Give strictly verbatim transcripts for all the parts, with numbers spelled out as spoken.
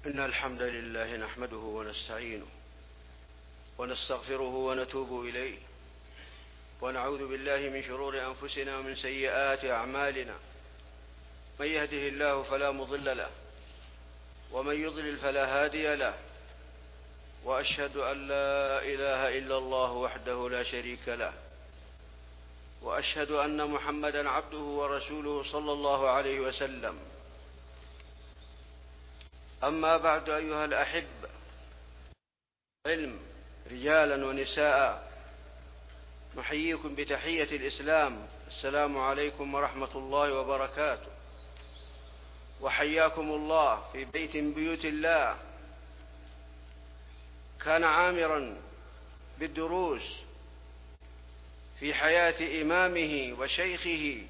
إن الحمد لله نحمده ونستعينه ونستغفره ونتوب إليه، ونعوذ بالله من شرور أنفسنا ومن سيئات أعمالنا. من يهده الله فلا مضل له، ومن يضلل فلا هادي له، وأشهد أن لا إله إلا الله وحده لا شريك له، وأشهد أن محمدًا عبده ورسوله صلى الله عليه وسلم. أما بعد، أيها الأحبة، علم رجالا ونساء، نحييكم بتحية الإسلام: السلام عليكم ورحمة الله وبركاته. وحياكم الله في بيت من بيوت الله كان عامرا بالدروس في حياة إمامه وشيخه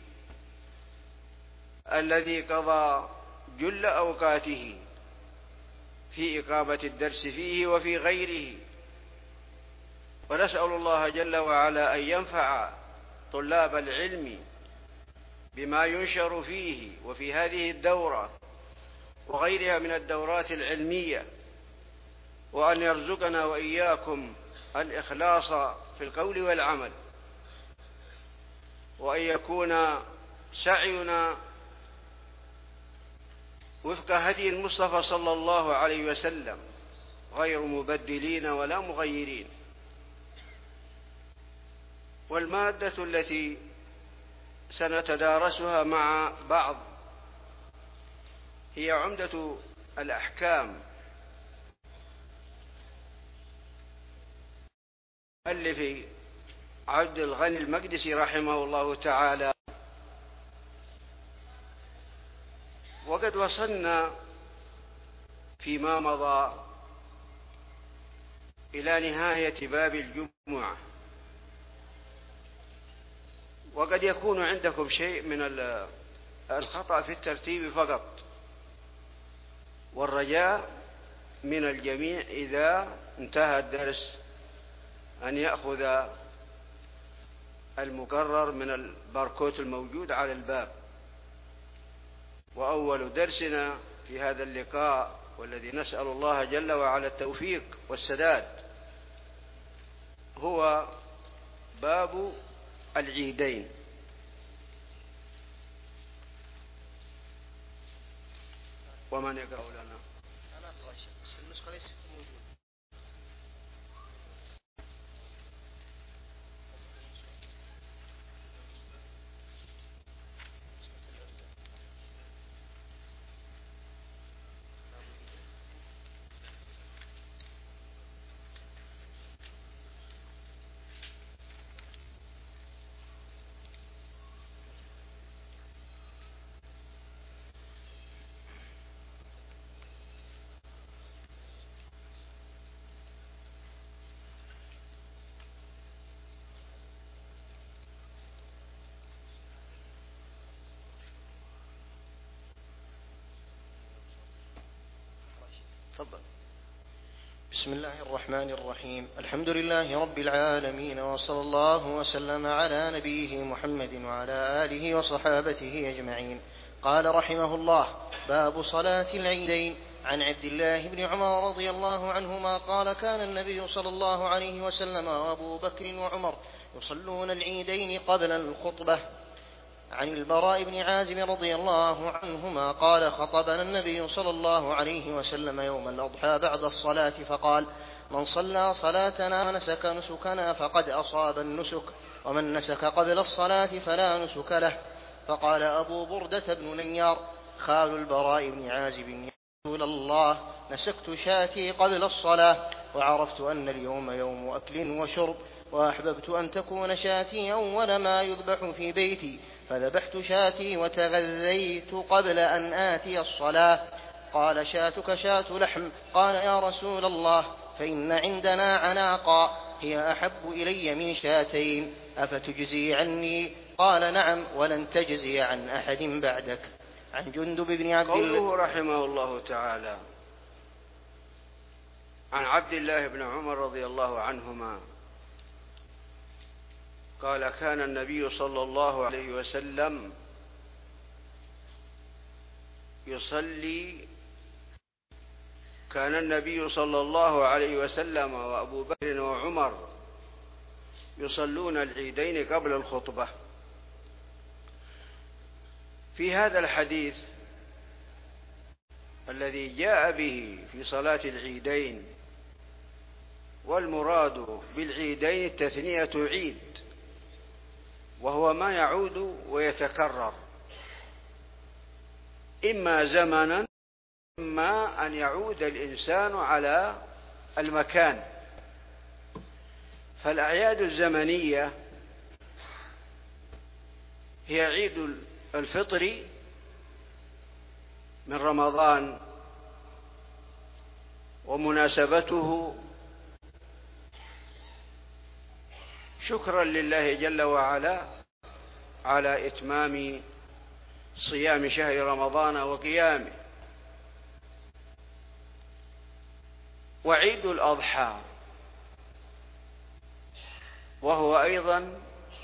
الذي قضى جل أوقاته في إقامة الدرس فيه وفي غيره. ونسأل الله جل وعلا أن ينفع طلاب العلم بما ينشر فيه وفي هذه الدورة وغيرها من الدورات العلمية، وأن يرزقنا وإياكم الإخلاص في القول والعمل، وأن يكون سعينا وفق هدي المصطفى صلى الله عليه وسلم، غير مبدلين ولا مغيرين. والمادة التي سنتدارسها مع بعض هي عمدة الأحكام، مؤلف عبد الغني المقدسي رحمه الله تعالى. وقد وصلنا فيما مضى إلى نهاية باب الجمعة، وقد يكون عندكم شيء من الخطأ في الترتيب فقط، والرجاء من الجميع إذا انتهى الدرس أن يأخذ المقرر من الباركود الموجود على الباب. وأول درسنا في هذا اللقاء، والذي نسأل الله جل وعلا التوفيق والسداد، هو باب العيدين. ومن يقرأ لنا؟ أنا أقرأ بس النسخة ليست موجودة. تفضل. بسم الله الرحمن الرحيم. الحمد لله رب العالمين، وصلى الله وسلم على نبيه محمد وعلى آله وصحابته أجمعين. قال رحمه الله: باب صلاة العيدين. عن عبد الله بن عمر رضي الله عنهما قال: كان النبي صلى الله عليه وسلم وأبو بكر وعمر يصلون العيدين قبل الخطبة. عن البراء بن عازب رضي الله عنهما قال: خطبنا النبي صلى الله عليه وسلم يوم الأضحى بعد الصلاة فقال: من صلى صلاتنا ونسك نسكنا فقد أصاب النسك، ومن نسك قبل الصلاة فلا نسك له. فقال أبو بردة بن نيار خال البراء بن عازب: يا رسول الله، نسكت شاتي قبل الصلاة، وعرفت أن اليوم يوم أكل وشرب، وأحببت أن تكون شاتي أول ما يذبح في بيتي، فذبحت شاتي وتغذيت قبل أن آتي الصلاة. قال: شاتك شاة لحم. قال: يا رسول الله، فإن عندنا عناقا هي أحب إلي من شاتين، أفتجزي عني؟ قال: نعم، ولن تجزي عن أحد بعدك. عن جندب بن عبد الله قوله رحمه الله تعالى: عن عبد الله بن عمر رضي الله عنهما قال: كان النبي صلى الله عليه وسلم يصلي كان النبي صلى الله عليه وسلم وأبو بكر وعمر يصلون العيدين قبل الخطبة. في هذا الحديث الذي جاء به في صلاة العيدين، والمراد بالعيدين التثنية عيد، وهو ما يعود ويتكرر إما زمنا إما أن يعود الإنسان على المكان. فالأعياد الزمنية هي عيد الفطر من رمضان ومناسبته شكرا لله جل وعلا على إتمام صيام شهر رمضان وقيامه. وعيد الأضحى وهو أيضا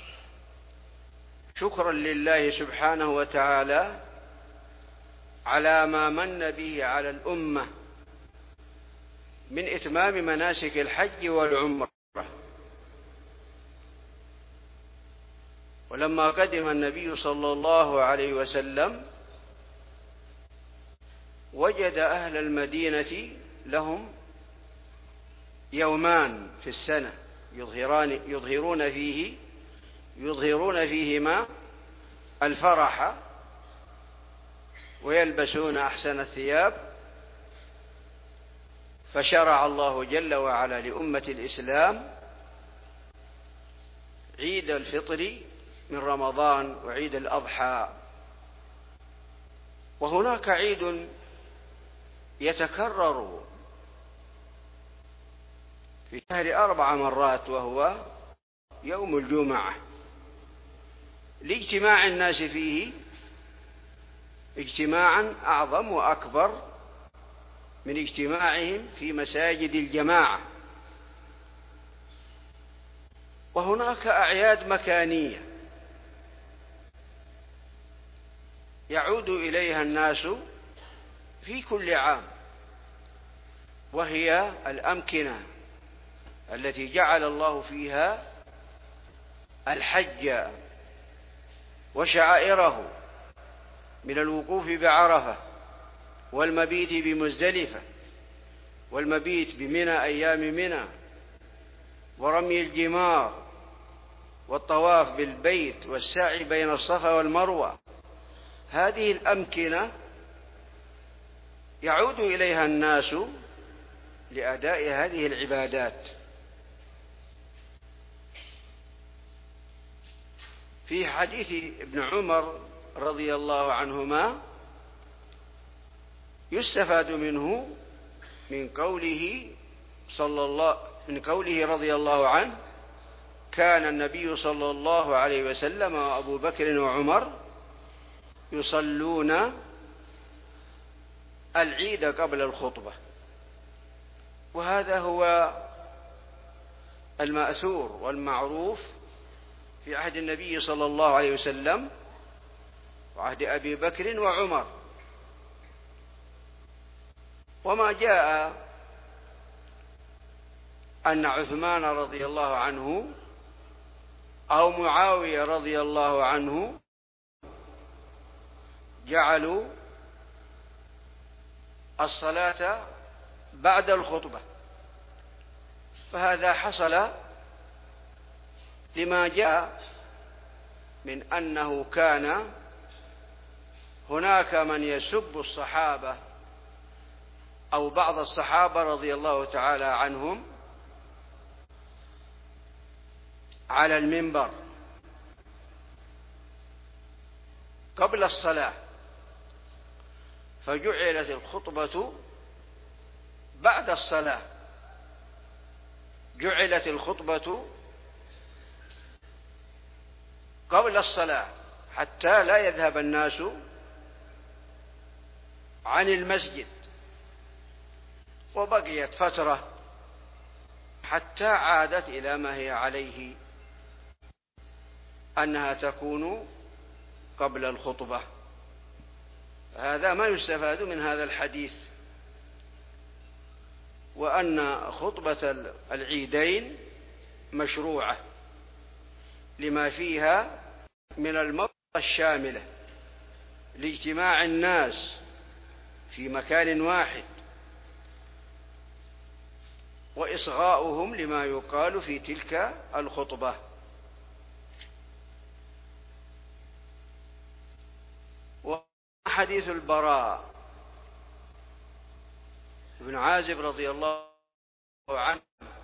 شكرا لله سبحانه وتعالى على ما من به على الأمة من إتمام مناسك الحج والعمرة. ولما قدم النبي صلى الله عليه وسلم وجد أهل المدينة لهم يومان في السنة يظهران يظهرون فيه يظهرون فيهما الفرح ويلبسون أحسن الثياب. فشرع الله جل وعلا لأمة الإسلام عيد الفطر من رمضان وعيد الأضحى. وهناك عيد يتكرر في شهر أربع مرات، وهو يوم الجمعة، لاجتماع الناس فيه اجتماعا أعظم وأكبر من اجتماعهم في مساجد الجماعة. وهناك أعياد مكانية يعود إليها الناس في كل عام، وهي الأمكنة التي جعل الله فيها الحج وشعائره من الوقوف بعرفة والمبيت بمزدلفة والمبيت بمنى أيام منى ورمي الجمار والطواف بالبيت والسعي بين الصفا والمروة. هذه الأمكنة يعود إليها الناس لأداء هذه العبادات. في حديث ابن عمر رضي الله عنهما يستفاد منه من قوله صلى الله من قوله رضي الله عنه: كان النبي صلى الله عليه وسلم وأبو بكر وعمر يصلون العيد قبل الخطبة. وهذا هو المأثور والمعروف في عهد النبي صلى الله عليه وسلم وعهد أبي بكر وعمر. وما جاء أن عثمان رضي الله عنه أو معاوية رضي الله عنه جعلوا الصلاة بعد الخطبة، فهذا حصل لما جاء من أنه كان هناك من يسب الصحابة أو بعض الصحابة رضي الله تعالى عنهم على المنبر قبل الصلاة، فجعلت الخطبة بعد الصلاة، جعلت الخطبة قبل الصلاة حتى لا يذهب الناس عن المسجد. وبقيت فترة حتى عادت إلى ما هي عليه، أنها تكون قبل الخطبة. هذا ما يستفاد من هذا الحديث. وأن خطبة العيدين مشروعة لما فيها من الموعظة الشاملة لاجتماع الناس في مكان واحد وإصغاؤهم لما يقال في تلك الخطبة. وحديث البراء بن عازب رضي الله عنه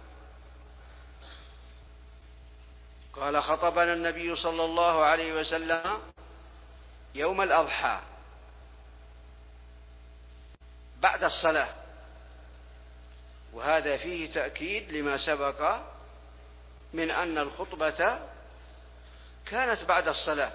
قال خطبنا النبي صلى الله عليه وسلم يوم الأضحى بعد الصلاة، وهذا فيه تأكيد لما سبق من أن الخطبة كانت بعد الصلاة.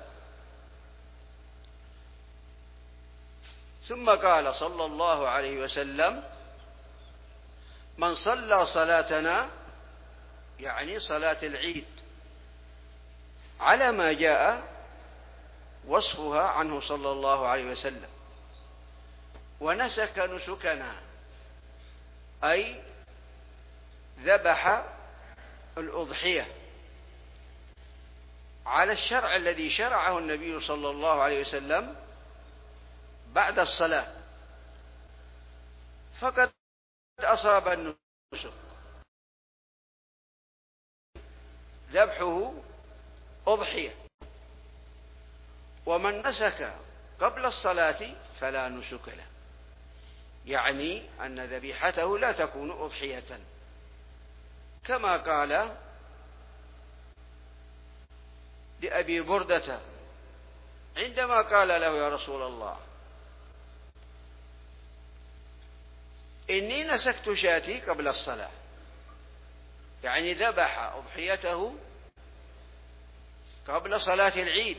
ثم قال صلى الله عليه وسلم من صلى صلاتنا، يعني صلاة العيد، على ما جاء وصفها عنه صلى الله عليه وسلم، ونسك نسكنا، أي ذبح الأضحية على الشرع الذي شرعه النبي صلى الله عليه وسلم بعد الصلاة، فقد أصاب النسك، ذبحه أضحية. ومن نسك قبل الصلاة فلا نسك له، يعني أن ذبيحته لا تكون أضحية، كما قال لأبي بردة عندما قال له يا رسول الله إني نسكت شاتي قبل الصلاة، يعني ذبح أضحيته قبل صلاة العيد،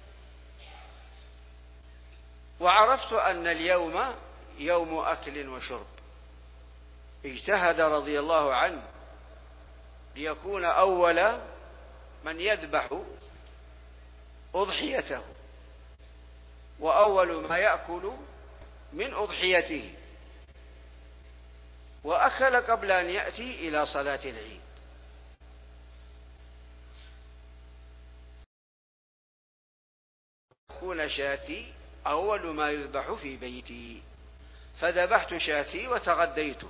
وعرفت أن اليوم يوم أكل وشرب. اجتهد رضي الله عنه ليكون أول من يذبح أضحيته وأول ما يأكل من أضحيته، وأكل قبل أن يأتي إلى صلاة العيد. يكون شاتي أول ما يذبح في بيتي، فذبحت شاتي وتغديت.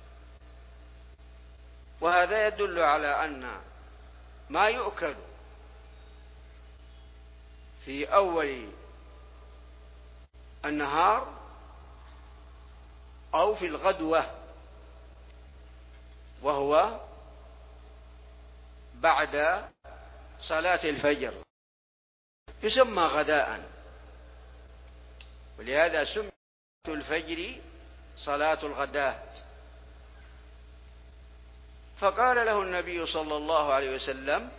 وهذا يدل على أن ما يؤكل في أول النهار أو في الغدوة وهو بعد صلاة الفجر يسمى غداء، ولهذا سميت الفجر صلاة الغداء. فقال له النبي صلى الله عليه وسلم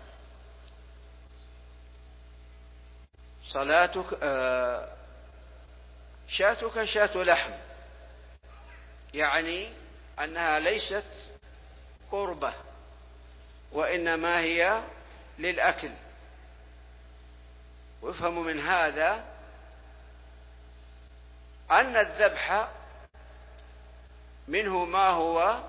صلاتك آه شاتك شات لحم، يعني أنها ليست قربة وإنما هي للأكل. ويفهم من هذا أن الذبح منه ما هو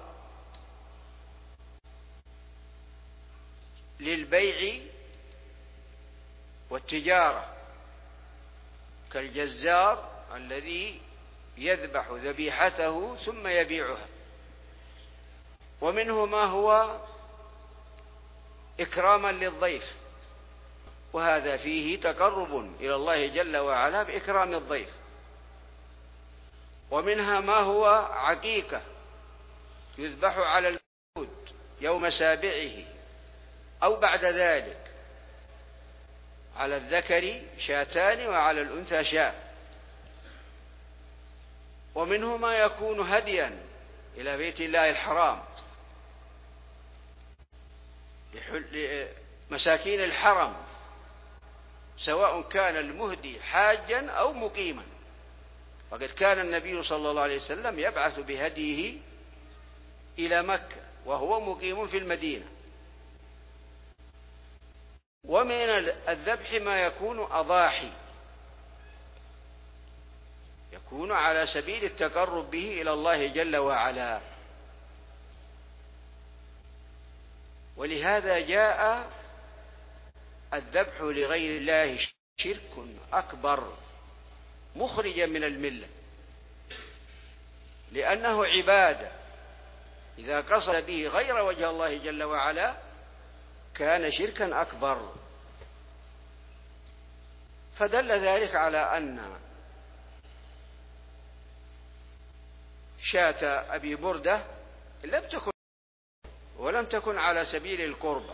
للبيع والتجارة، كالجزار الذي يذبح ذبيحته ثم يبيعها، ومنه ما هو إكراما للضيف، وهذا فيه تقرب إلى الله جل وعلا بإكرام الضيف. ومنها ما هو عقيقة يذبح على المولود يوم سابعه أو بعد ذلك، على الذكر شاتان وعلى الأنثى شاة. ومنه ما يكون هديا إلى بيت الله الحرام لمساكين الحرم، سواء كان المهدي حاجا أو مقيما، وقد كان النبي صلى الله عليه وسلم يبعث بهديه إلى مكة وهو مقيم في المدينة. ومن الذبح ما يكون أضاحي، يكون على سبيل التقرب به إلى الله جل وعلا، ولهذا جاء الذبح لغير الله شرك أكبر مخرجا من الملة، لأنه عبادة، إذا قصد به غير وجه الله جل وعلا كان شركا أكبر. فدل ذلك على أن شاة أبي بردة لم تكن ولم تكن على سبيل القربة،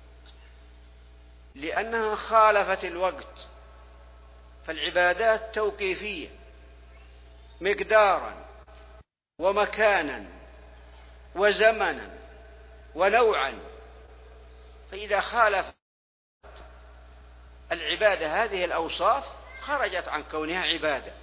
لأنها خالفت الوقت، فالعبادات توقيفية مقدارا ومكانا وزمنا ونوعا، فإذا خالفت العبادة هذه الأوصاف خرجت عن كونها عبادة.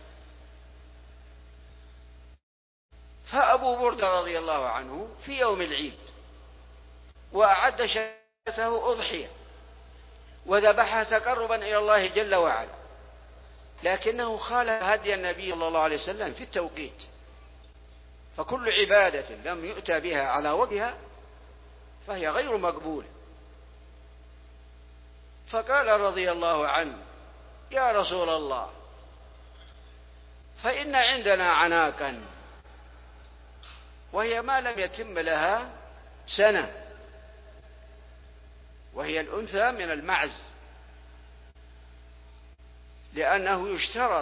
فأبو بردة رضي الله عنه في يوم العيد وأعد شاته أضحية وذبحها تقربا إلى الله جل وعلا، لكنه خالف هدي النبي صلى الله عليه وسلم في التوقيت، فكل عبادة لم يؤتى بها على وجهها فهي غير مقبولة. فقال رضي الله عنه: يا رسول الله، فإن عندنا عناقا وهي ما لم يتم لها سنة، وهي الأنثى من المعز، لأنه يشترط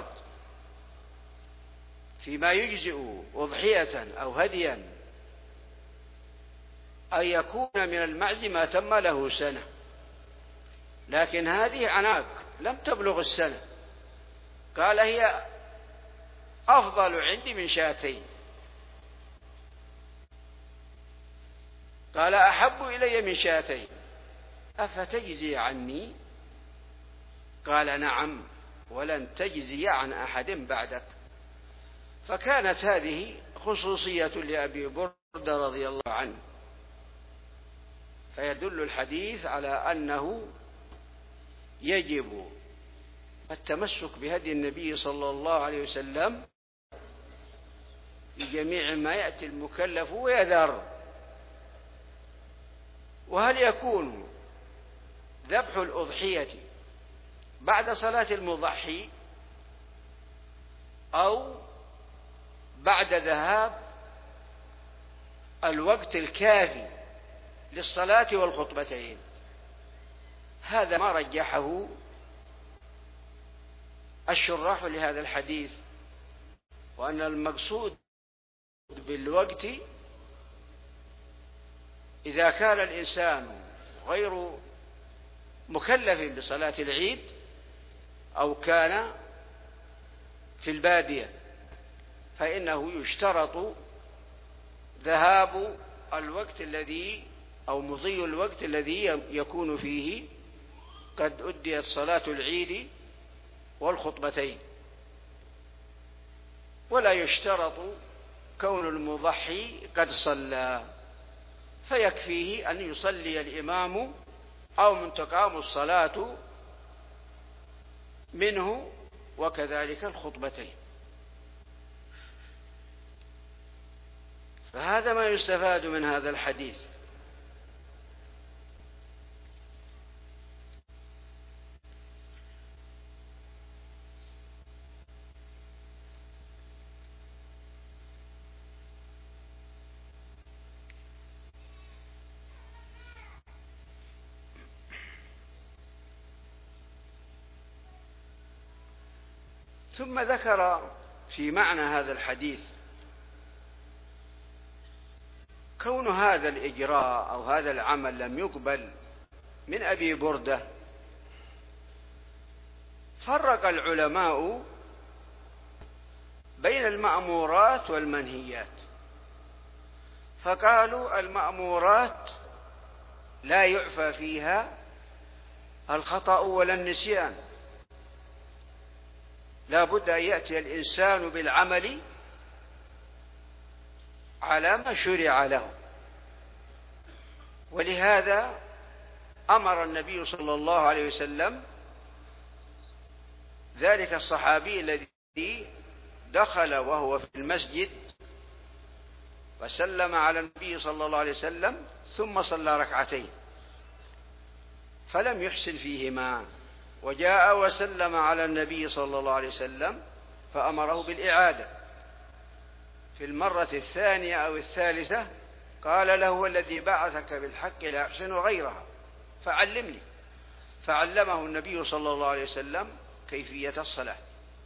فيما يجزئ أضحية أو هديا أن يكون من المعز ما تم له سنة، لكن هذه عناق لم تبلغ السنة. قال: هي أفضل عندي من شاتين. قال: أحب إلي من شاتين، أفتجزي عني؟ قال: نعم، ولن تجزي عن أحد بعدك. فكانت هذه خصوصية لأبي بردة رضي الله عنه، فيدل الحديث على أنه يجب التمسك بهدي النبي صلى الله عليه وسلم في جميع ما يأتي المكلف ويذر. وهل يكون ذبح الأضحية بعد صلاة المضحي أو بعد ذهاب الوقت الكافي للصلاة والخطبتين؟ هذا ما رجحه الشراح لهذا الحديث، وأن المقصود بالوقت إذا كان الإنسان غير مكلف بصلاة العيد أو كان في البادية، فإنه يشترط ذهاب الوقت الذي أو مضي الوقت الذي يكون فيه قد أديت صلاة العيد والخطبتين، ولا يشترط كون المضحي قد صلى، فيكفيه أن يصلي الإمام أو من تقام الصلاة منه، وكذلك الخطبتين. فهذا ما يستفاد من هذا الحديث. ثم ذكر في معنى هذا الحديث كون هذا الإجراء أو هذا العمل لم يقبل من أبي بردة. فرق العلماء بين المأمورات والمنهيات، فقالوا المأمورات لا يعفى فيها الخطأ ولا النسيان، لا بد أن يأتي الإنسان بالعمل على ما شرع له. ولهذا أمر النبي صلى الله عليه وسلم ذلك الصحابي الذي دخل وهو في المسجد وسلم على النبي صلى الله عليه وسلم ثم صلى ركعتين، فلم يحسن فيهما، وجاء وسلم على النبي صلى الله عليه وسلم فأمره بالإعادة. في المرة الثانية أو الثالثة قال له: والذي بعثك بالحق لا أحسن غيرها فعلمني. فعلمه النبي صلى الله عليه وسلم كيفية الصلاة.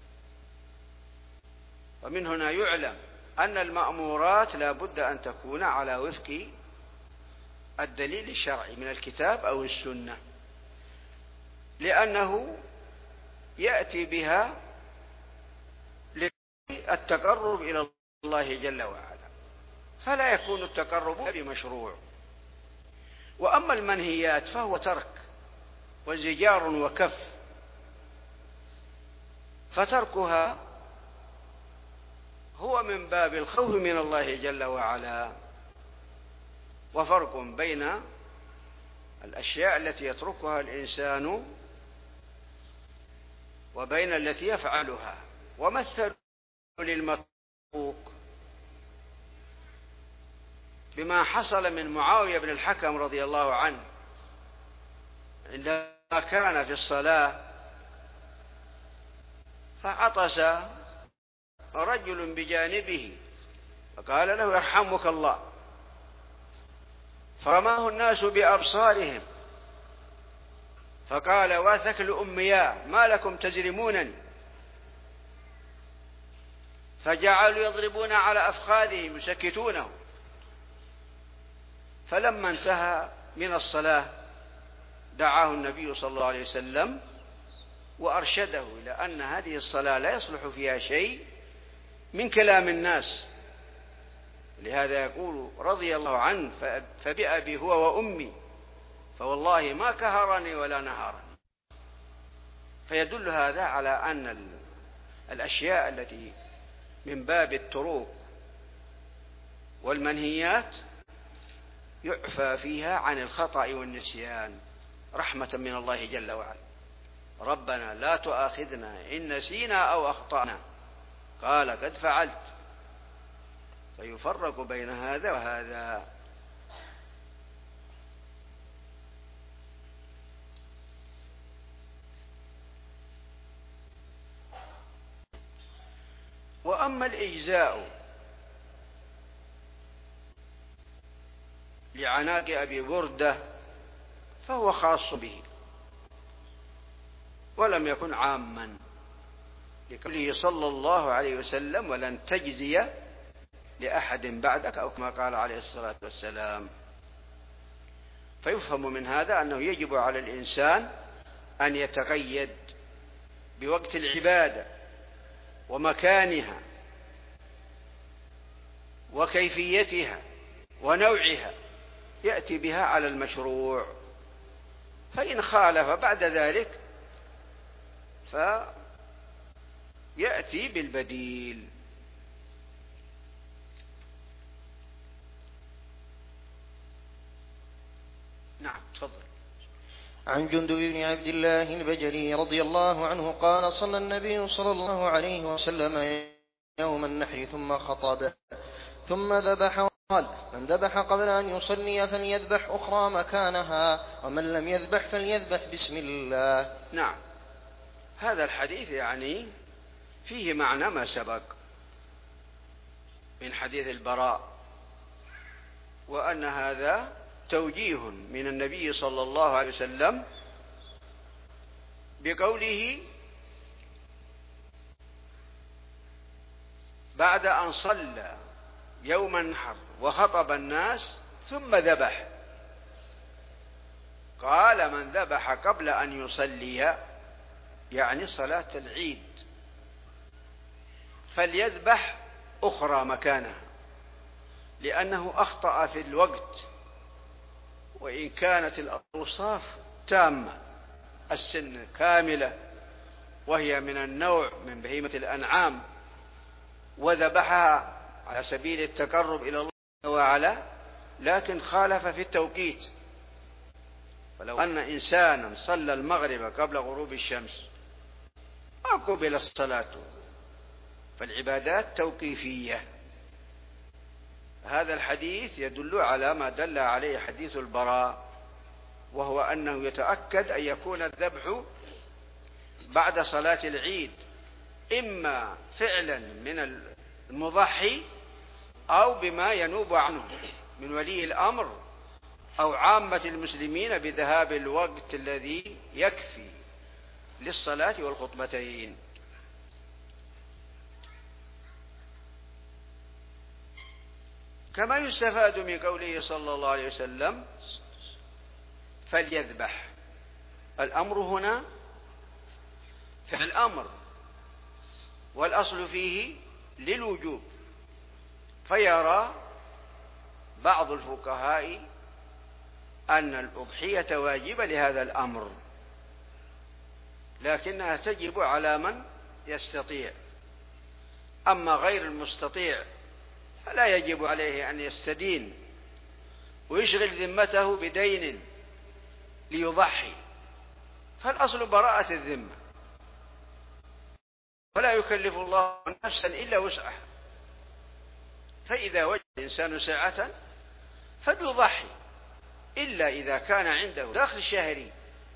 ومن هنا يعلم أن المأمورات لا بد أن تكون على وفق الدليل الشرعي من الكتاب أو السنة، لأنه يأتي بها للتقرب إلى الله جل وعلا، فلا يكون التقرب بمشروع. وأما المنهيات فهو ترك وزجار وكف، فتركها هو من باب الخوف من الله جل وعلا. وفرق بين الأشياء التي يتركها الإنسان وبين التي يفعلها. ومثلوا للمتروك بما حصل من معاوية بن الحكم رضي الله عنه عندما كان في الصلاة فعطس رجل بجانبه فقال له: يرحمك الله. فرماه الناس بأبصارهم فقال: واثكل أمياء ما لكم تجرمونني. فجعلوا يضربون على أفخاذهم يسكتونه. فلما انتهى من الصلاة دعاه النبي صلى الله عليه وسلم وأرشده إلى أن هذه الصلاة لا يصلح فيها شيء من كلام الناس. لهذا يقول رضي الله عنه: فبأبي هو وأمي فوالله ما كهرني ولا نهرني. فيدل هذا على أن الأشياء التي من باب التروك والمنهيات يعفى فيها عن الخطأ والنسيان رحمة من الله جل وعلا. ربنا لا تؤاخذنا إن نسينا أو أخطأنا، قال: قد فعلت. فيفرق بين هذا وهذا. وأما الإجزاء لعناق أبي بردة فهو خاص به ولم يكن عاما، لقوله صلى الله عليه وسلم: ولن تجزي لأحد بعدك، أو كما قال عليه الصلاة والسلام. فيفهم من هذا أنه يجب على الإنسان أن يتقيد بوقت العبادة ومكانها وكيفيتها ونوعها، يأتي بها على المشروع. فإن خالف بعد ذلك فيأتي بالبديل. نعم، تفضل. عن جندب بن عبد الله البجلي رضي الله عنه قال: صلى النبي صلى الله عليه وسلم يوم النحر ثم خطب ثم ذبح، قال: من ذبح قبل أن يصلي فليذبح أخرى مكانها، ومن لم يذبح فليذبح بسم الله. نعم، هذا الحديث يعني فيه معنى ما سبق من حديث البراء، وأن هذا توجيه من النبي صلى الله عليه وسلم بقوله: بعد أن صلى يوم النحر وخطب الناس ثم ذبح، قال: من ذبح قبل أن يصلي يعني صلاة العيد فليذبح أخرى مكانها، لأنه أخطأ في الوقت، وإن كانت الأوصاف تامة، السن كاملة وهي من النوع من بهيمة الأنعام، وذبحها على سبيل التقرب إلى الله وعلا، لكن خالف في التوقيت. فلو أن إنسانا صلى المغرب قبل غروب الشمس ما قبل الصلاة، فالعبادات توقيفية. هذا الحديث يدل على ما دل عليه حديث البراء، وهو أنه يتأكد أن يكون الذبح بعد صلاة العيد إما فعلا من المضحي أو بما ينوب عنه من ولي الأمر أو عامة المسلمين بذهاب الوقت الذي يكفي للصلاة والخطبتين. كما يستفاد من قوله صلى الله عليه وسلم فليذبح، الأمر هنا فعل أمر والأصل فيه للوجوب، فيرى بعض الفقهاء أن الأضحية واجبة لهذا الأمر، لكنها تجب على من يستطيع، أما غير المستطيع فلا يجب عليه أن يستدين ويشغل ذمته بدين ليضحي، فالأصل براءة الذمة، ولا يكلف الله نفسا إلا وسعها، فإذا وجد الإنسان سعة فليضحي، إلا إذا كان عنده دخل شهري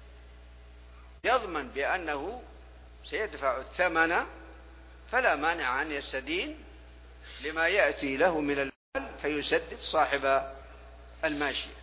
يضمن بأنه سيدفع الثمن فلا مانع أن يستدين لما يأتي له من المال فيسدد صاحب الماشية.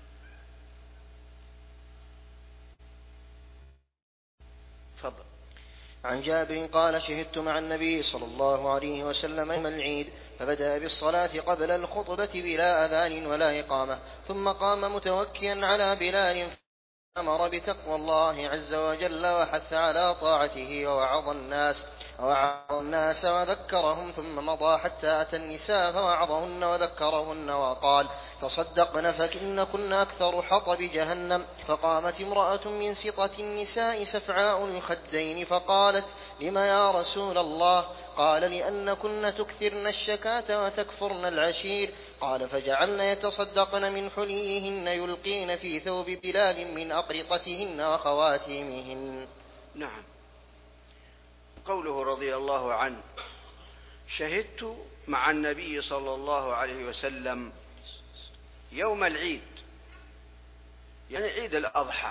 تفضل. عن جابر قال شهدت مع النبي صلى الله عليه وسلم يوم العيد فبدأ بالصلاة قبل الخطبة بلا أذان ولا إقامة، ثم قام متوكيا على بلال أمر بتقوى الله عز وجل وحث على طاعته ووعظ الناس ووعظ الناس وذكرهم، ثم مضى حتى أتى النساء فوعظهن وذكرهن وقال تصدقن فإن كن أكثر حطب جهنم. فقامت امرأة من سطة النساء سفعاء الخدين فقالت لما يا رسول الله؟ قال لأن كن تكثرن الشكاة وتكفرن العشير. قال فجعلن يتصدقن من حليهن يلقين في ثوب بلال من أقرطتهن وخواتيمهن. نعم. قوله رضي الله عنه شهدت مع النبي صلى الله عليه وسلم يوم العيد، يعني عيد الأضحى،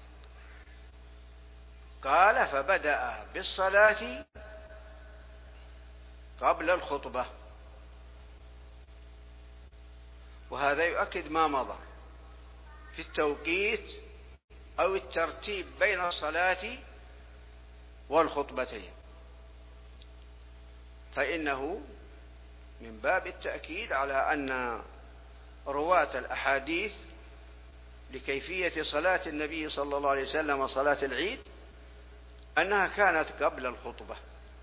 قال فبدأ بالصلاة قبل الخطبة، وهذا يؤكد ما مضى في التوقيت أو الترتيب بين الصلاة والخطبتين، فإنه من باب التأكيد على أن رواة الأحاديث لكيفية صلاة النبي صلى الله عليه وسلم وصلاة العيد أنها كانت قبل الخطبة.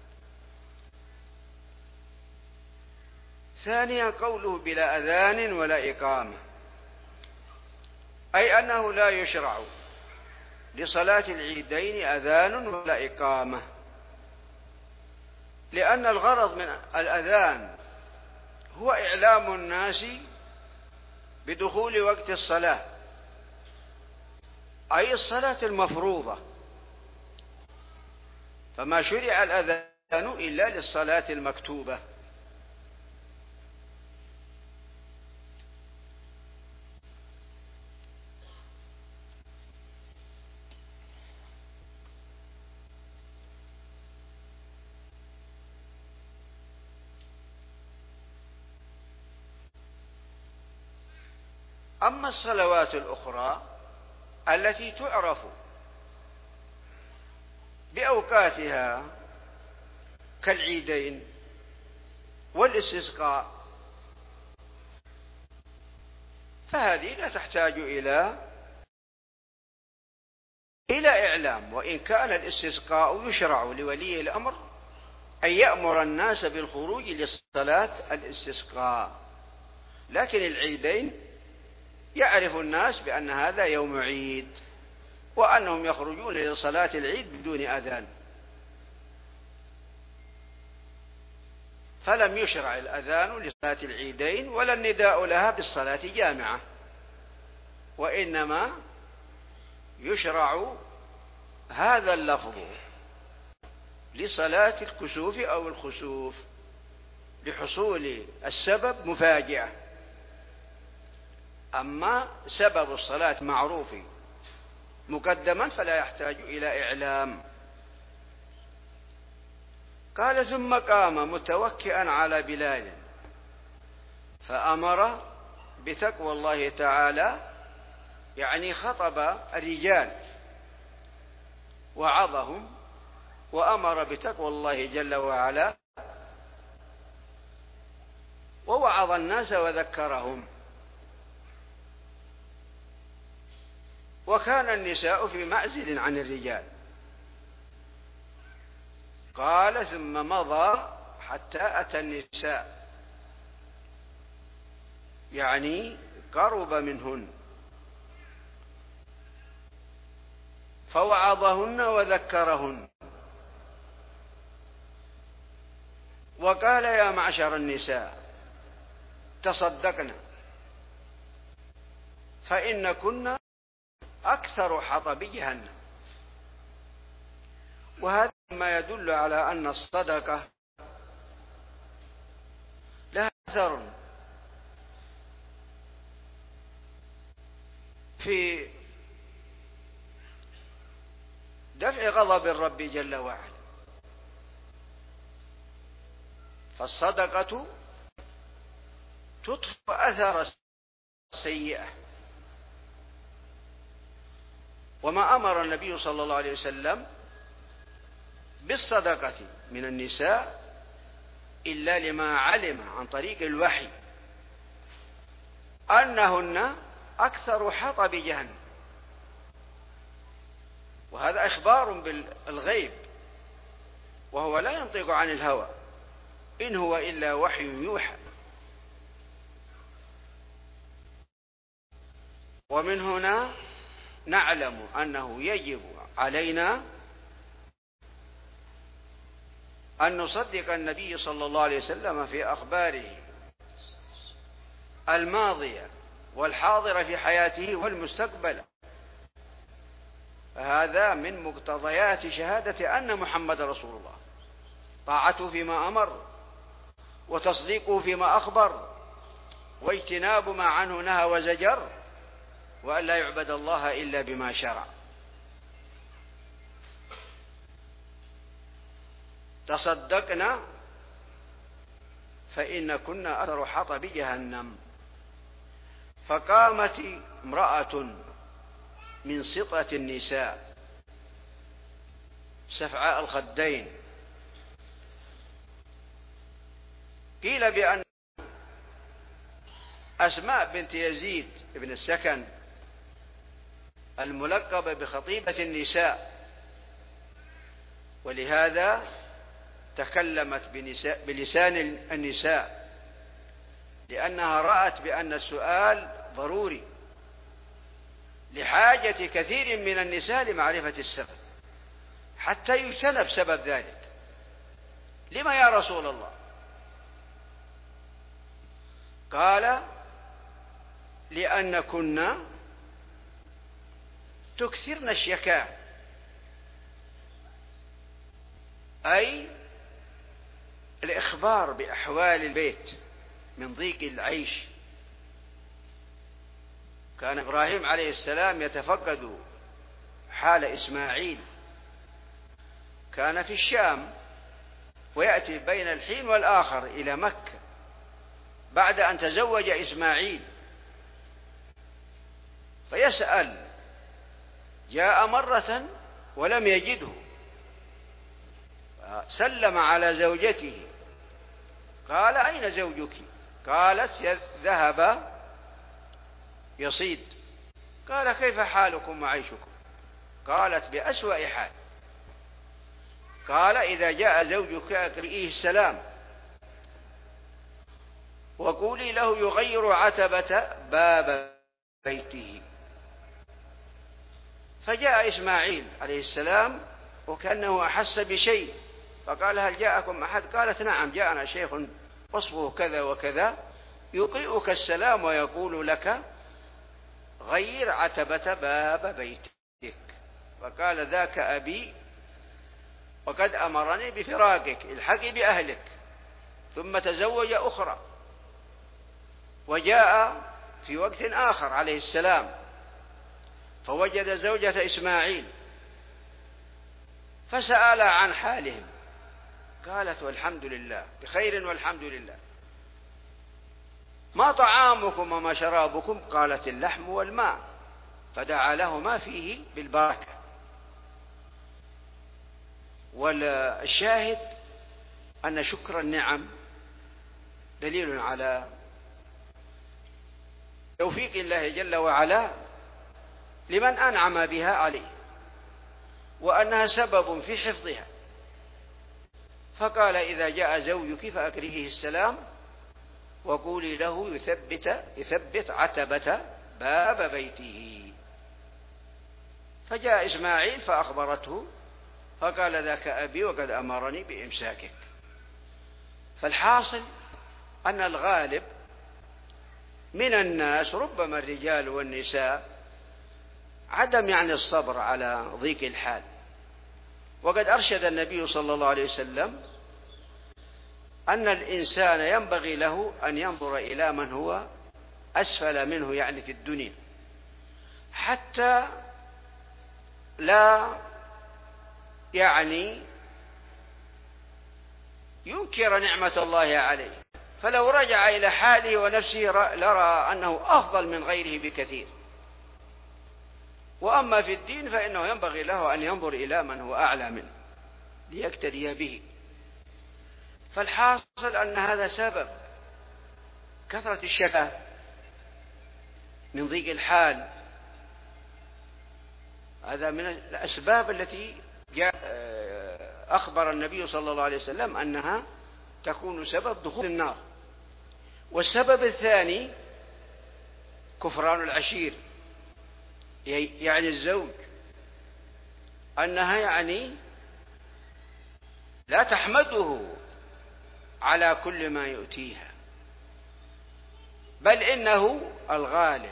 ثانيا قوله بلا أذان ولا إقامة، أي أنه لا يشرع لصلاة العيدين أذان ولا إقامة، لأن الغرض من الأذان هو إعلام الناس بدخول وقت الصلاة، أي الصلاة المفروضة، فما شرع الأذان إلا للصلاة المكتوبة. أما الصلوات الأخرى التي تعرف بأوقاتها كالعيدين والاستسقاء فهذه لا تحتاج إلى إلى إعلام، وإن كان الاستسقاء يشرع لولي الأمر أن يأمر الناس بالخروج لصلاة الاستسقاء، لكن العيدين يعرف الناس بأن هذا يوم عيد وأنهم يخرجون لصلاة العيد بدون أذان، فلم يشرع الأذان لصلاة العيدين ولا النداء لها بالصلاة جامعة، وإنما يشرع هذا اللفظ لصلاة الكسوف أو الخسوف لحصول السبب مفاجئة. أما سبب الصلاة معروف مقدما فلا يحتاج إلى إعلام. قال ثم قام متوكئا على بلال فأمر بتقوى الله تعالى، يعني خطب الرجال وعظهم وأمر بتقوى الله جل وعلا، ووعظ الناس وذكرهم. وكان النساء في معزل عن الرجال. قال ثم مضى حتى أتى النساء، يعني قرب منهن، فوعظهن وذكرهن وقال يا معشر النساء تصدقنا فإن كنا أكثر حطب جهنم. وهذا ما يدل على أن الصدقة لها أثر في دفع غضب الرب جل وعلا. فالصدقة تطفئ أثر السيئة. وما أمر النبي صلى الله عليه وسلم بالصدقة من النساء إلا لما علم عن طريق الوحي أنهن أكثر حطب جهنم، وهذا إخبار بالغيب، وهو لا ينطق عن الهوى، إن هو إلا وحي يوحى. ومن هنا نعلم أنه يجب علينا أن نصدق النبي صلى الله عليه وسلم في أخباره الماضية والحاضرة في حياته والمستقبل. هذا من مقتضيات شهادة أن محمد رسول الله، طاعته فيما أمر وتصديقه فيما أخبر واجتناب ما عنه نهى وزجر، وأن لا يعبد الله إلا بما شرع. تصدقنا فإن كنا أكثر حطب جهنم. فقامت امرأة من سطة النساء سفعاء الخدين، قيل بأن أسماء بنت يزيد بن السكن الملقبة بخطيبة النساء، ولهذا تكلمت بلسان النساء، لأنها رأت بأن السؤال ضروري لحاجة كثير من النساء لمعرفة السبب حتى يجتنب سبب ذلك. لما يا رسول الله؟ قال لأن كنا تكثرن الشكاء، أي الإخبار بأحوال البيت من ضيق العيش. كان إبراهيم عليه السلام يتفقد حال إسماعيل، كان في الشام ويأتي بين الحين والآخر إلى مكة بعد أن تزوج إسماعيل، فيسأل، جاء مرة ولم يجده، سلم على زوجته، قال أين زوجك؟ قالت ذهب يصيد. قال كيف حالكم وعيشكم؟ قالت بأسوأ حال. قال إذا جاء زوجك أقرئيه السلام وقولي له يغير عتبة باب بيته. فجاء إسماعيل عليه السلام وكأنه أحس بشيء، فقال هل جاءكم أحد؟ قالت نعم جاءنا شيخ وصفه كذا وكذا يقرئك السلام ويقول لك غير عتبة باب بيتك. فقال ذاك أبي وقد أمرني بفراقك، الحقي بأهلك. ثم تزوج أخرى، وجاء في وقت آخر عليه السلام فوجد زوجة إسماعيل فسأل عن حالهم، قالت والحمد لله بخير والحمد لله. ما طعامكم وما شرابكم؟ قالت اللحم والماء، فدعا لهما فيه بالبركة. والشاهد أن شكر النعم دليل على توفيق الله جل وعلا لمن أنعم بها عليه، وأنها سبب في حفظها. فقال إذا جاء زوجك فأكرهه السلام وقولي له يثبت, يثبت عتبة باب بيته. فجاء إسماعيل فأخبرته فقال ذاك أبي وقد أمرني بإمساكك. فالحاصل أن الغالب من الناس ربما الرجال والنساء عدم يعني الصبر على ضيق الحال. وقد أرشد النبي صلى الله عليه وسلم أن الإنسان ينبغي له أن ينظر إلى من هو أسفل منه يعني في الدنيا، حتى لا يعني ينكر نعمة الله عليه. فلو رجع إلى حاله ونفسه لرى أنه أفضل من غيره بكثير. وأما في الدين فإنه ينبغي له أن ينظر إلى من هو أعلى منه ليقتدي به. فالحاصل أن هذا سبب كثرة الشكوى من ضيق الحال. هذا من الأسباب التي جاء أخبر النبي صلى الله عليه وسلم أنها تكون سبب دخول النار. والسبب الثاني كفران العشير، يعني الزوج، أنها يعني لا تحمده على كل ما يؤتيها، بل إنه الغالب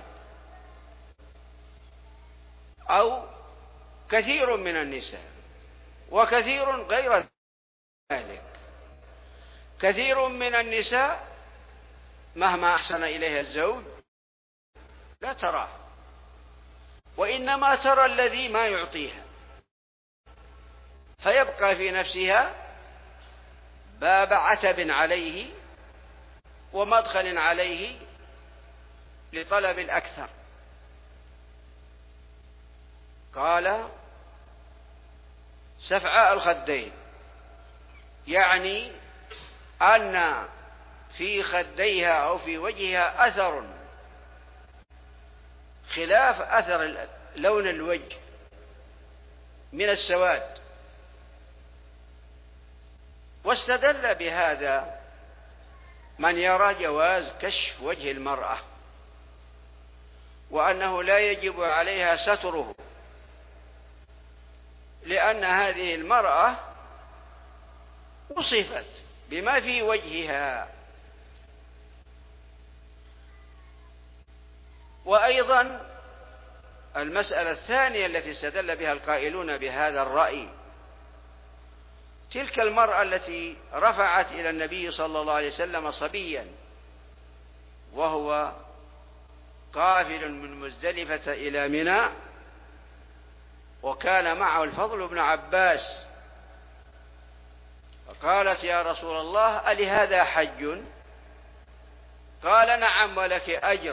أو كثير من النساء وكثير غير ذلك. كثير من النساء مهما أحسن إليها الزوج لا تراه، وإنما ترى الذي ما يعطيها، فيبقى في نفسها باب عتب عليه ومدخل عليه لطلب الأكثر. قال سفعاء الخدين، يعني أن في خديها أو في وجهها أثر خلاف أثر لون الوجه من السواد. واستدل بهذا من يرى جواز كشف وجه المرأة، وأنه لا يجب عليها ستره، لأن هذه المرأة وصفت بما في وجهها. وأيضا المسألة الثانية التي استدل بها القائلون بهذا الرأي، تلك المرأة التي رفعت إلى النبي صلى الله عليه وسلم صبيا وهو قافل من مزدلفة إلى منى، وكان معه الفضل بن عباس، فقالت يا رسول الله ألهذا حج؟ قال نعم ولك أجر.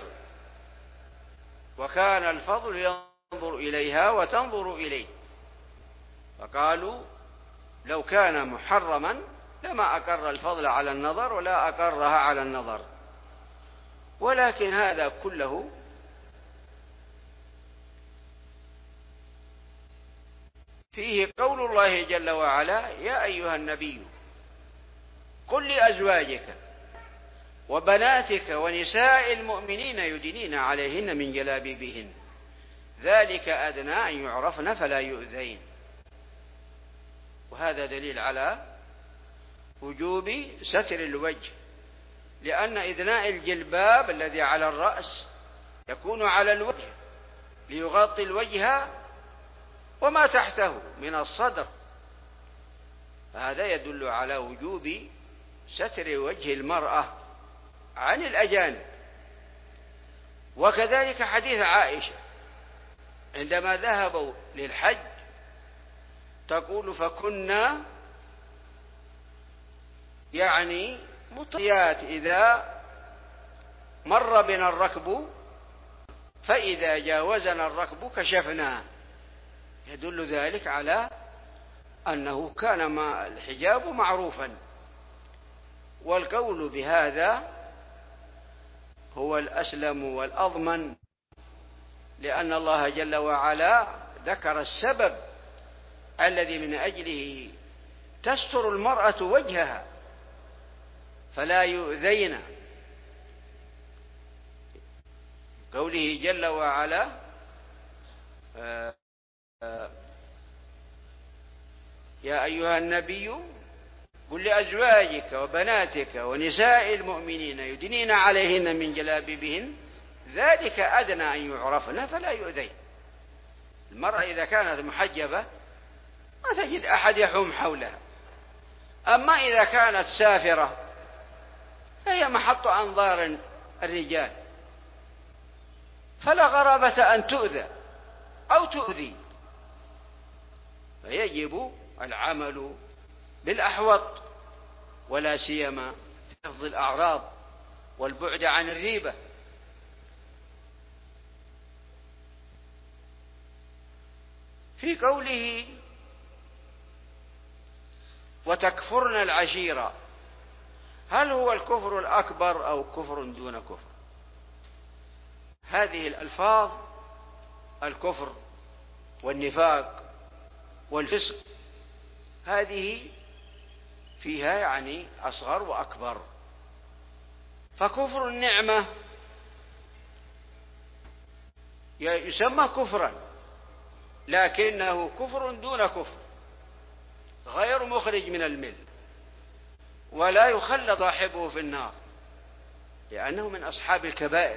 وكان الفضل ينظر إليها وتنظر إليه، فقالوا لو كان محرما لما أقر الفضل على النظر ولا أقرها على النظر. ولكن هذا كله فيه قول الله جل وعلا يا أيها النبي قل لأزواجك وبناتك ونساء المؤمنين يدنين عليهن من جلابيبهن ذلك أدنى أن يعرفن فلا يؤذين. وهذا دليل على وجوب ستر الوجه، لأن إدناء الجلباب الذي على الرأس يكون على الوجه ليغطي الوجه وما تحته من الصدر، فهذا يدل على وجوب ستر وجه المرأة عن الأجانب. وكذلك حديث عائشة عندما ذهبوا للحج تقول فكنا يعني مطيات إذا مر بنا الركب فإذا جاوزنا الركب كشفنا، يدل ذلك على أنه كان ما الحجاب معروفا. والقول بهذا هو الأسلم والأضمن، لأن الله جل وعلا ذكر السبب الذي من أجله تستر المرأة وجهها فلا يؤذين، قوله جل وعلا آآ آآ يا أيها النبي قل لأزواجك وبناتك ونساء المؤمنين يدنين عليهن من جلابيبهن ذلك أدنى أن يعرفن فلا يؤذين. المرأة إذا كانت محجبة ما تجد أحد يحوم حولها، أما إذا كانت سافرة فهي محط أنظار الرجال، فلا غرابة أن تؤذى أو تؤذي، فيجب العمل بالأحوط، ولا سيما في حفظ الأعراض والبعد عن الريبة. في قوله وتكفرن العشيرة، هل هو الكفر الأكبر أو كفر دون كفر؟ هذه الألفاظ الكفر والنفاق والفسق هذه فيها يعني أصغر وأكبر. فكفر النعمة يسمى كفرا، لكنه كفر دون كفر، غير مخرج من المل، ولا يخلد صاحبه في النار لأنه من أصحاب الكبائر.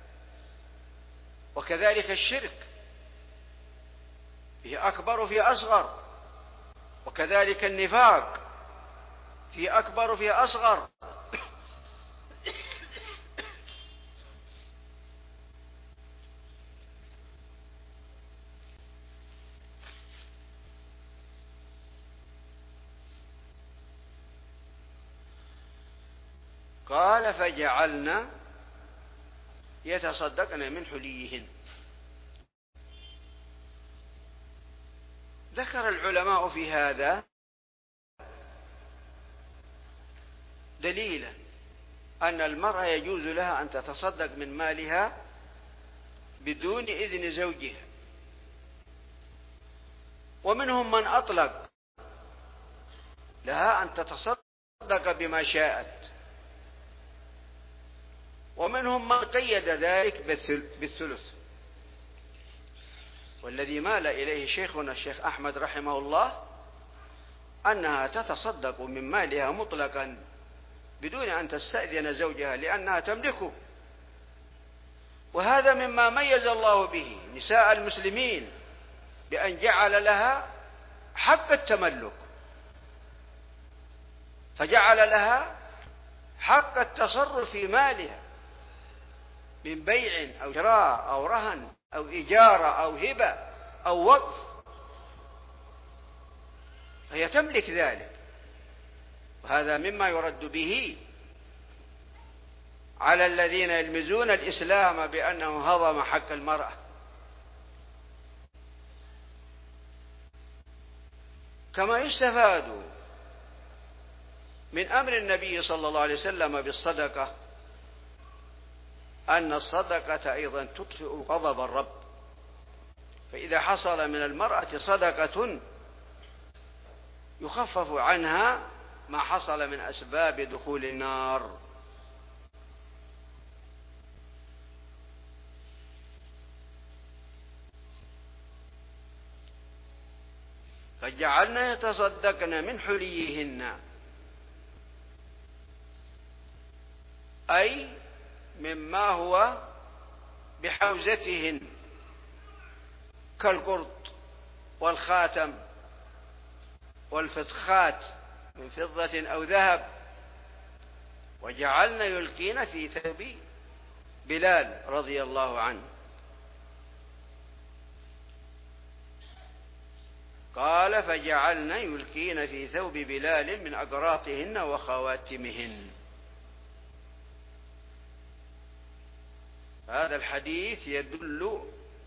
وكذلك الشرك فيه أكبر وفيه أصغر، وكذلك النفاق فيه أكبر وفيه أصغر. قال فجعلنا يتصدقن من حليهن. ذكر العلماء في هذا دليلا أن المرأة يجوز لها أن تتصدق من مالها بدون إذن زوجها، ومنهم من أطلق لها أن تتصدق بما شاءت، ومنهم من قيد ذلك بالثلث. والذي مال إليه شيخنا الشيخ أحمد رحمه الله أنها تتصدق من مالها مطلقا بدون أن تستأذن زوجها لأنها تملكه. وهذا مما ميز الله به نساء المسلمين، بأن جعل لها حق التملك، فجعل لها حق التصرف في مالها من بيع أو شراء أو رهن أو إجارة أو هبة أو وقف، فهي تملك ذلك. وهذا مما يرد به على الذين يلمزون الإسلام بأنه هضم حق المرأة. كما يستفاد من أمر النبي صلى الله عليه وسلم بالصدقة أن الصدقة أيضا تطفئ غضب الرب، فإذا حصل من المرأة صدقة يخفف عنها ما حصل من أسباب دخول النار. فجعلنا يتصدقن من حليهن، أي مما هو بحوزتهن كالقرط والخاتم والفتخات من فضة أو ذهب. وجعلنا يلقين في ثوب بلال رضي الله عنه. قال فجعلن يلقين في ثوب بلال من أقراطهن وخواتمهن. هذا الحديث يدل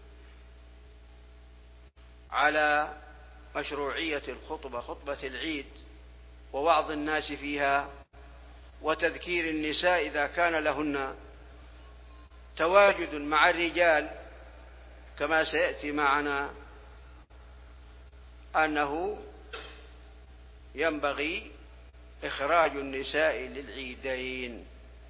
على مشروعية الخطبة، خطبة العيد، ووعظ الناس فيها، وتذكير النساء إذا كان لهن تواجد مع الرجال، كما سيأتي معنا أنه ينبغي إخراج النساء للعيدين.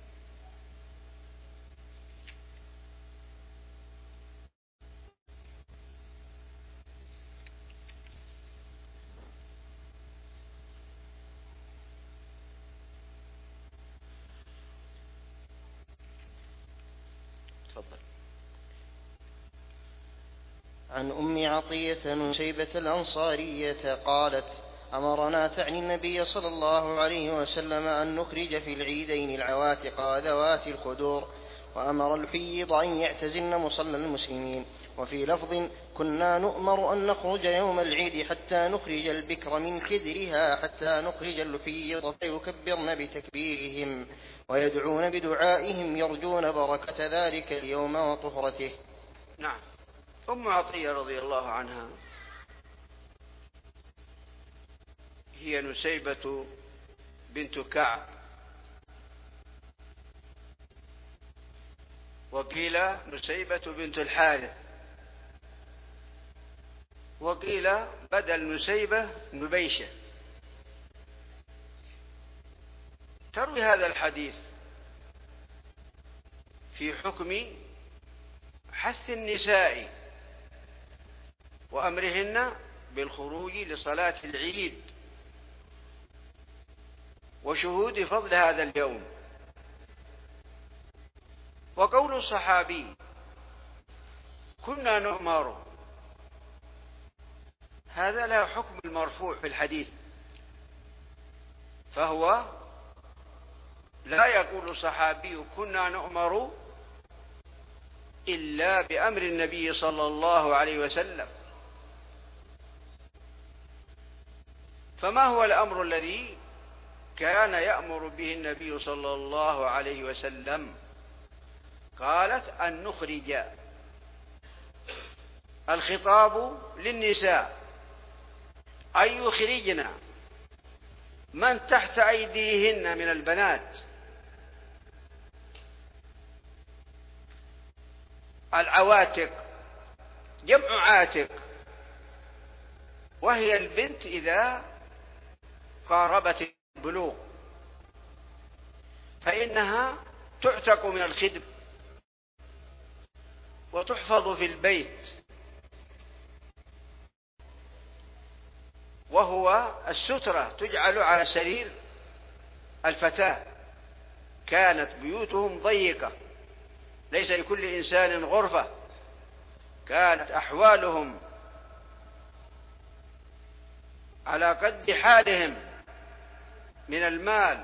عن أم عطية نسيبة الأنصارية قالت: أمرنا تعني النبي صلى الله عليه وسلم أن نخرج في العيدين العواتق ذوات الخدور، وأمر الحيض أن يعتزلن مصلى المسلمين. وفي لفظ: كنا نؤمر أن نخرج يوم العيد حتى نخرج البكر من خدرها حتى نخرج الحيض فيكبرن بتكبيرهم ويدعون بدعائهم يرجون بركة ذلك اليوم وطهرته. نعم. أم عطية رضي الله عنها هي نسيبة بنت كعب، وقيل نسيبة بنت الحارث، وقيل بدل نسيبة نبيشة. تروي هذا الحديث في حكم حث النساء وأمرهن بالخروج لصلاة العيد وشهود فضل هذا اليوم. وقول الصحابي كنا نؤمر، هذا لا حكم المرفوع في الحديث، فهو لا يقول الصحابي كنا نؤمر إلا بأمر النبي صلى الله عليه وسلم. فما هو الأمر الذي كان يأمر به النبي صلى الله عليه وسلم؟ قالت أن نخرج. الخطاب للنساء أن يخرجن من تحت أيديهن من البنات. العواتق جمع عاتق، وهي البنت إذا قاربت البلوغ فإنها تعتق من الخدم وتحفظ في البيت، وهو السترة تجعل على سرير الفتاة. كانت بيوتهم ضيقة، ليس لكل إنسان غرفة، كانت أحوالهم على قد حالهم من المال،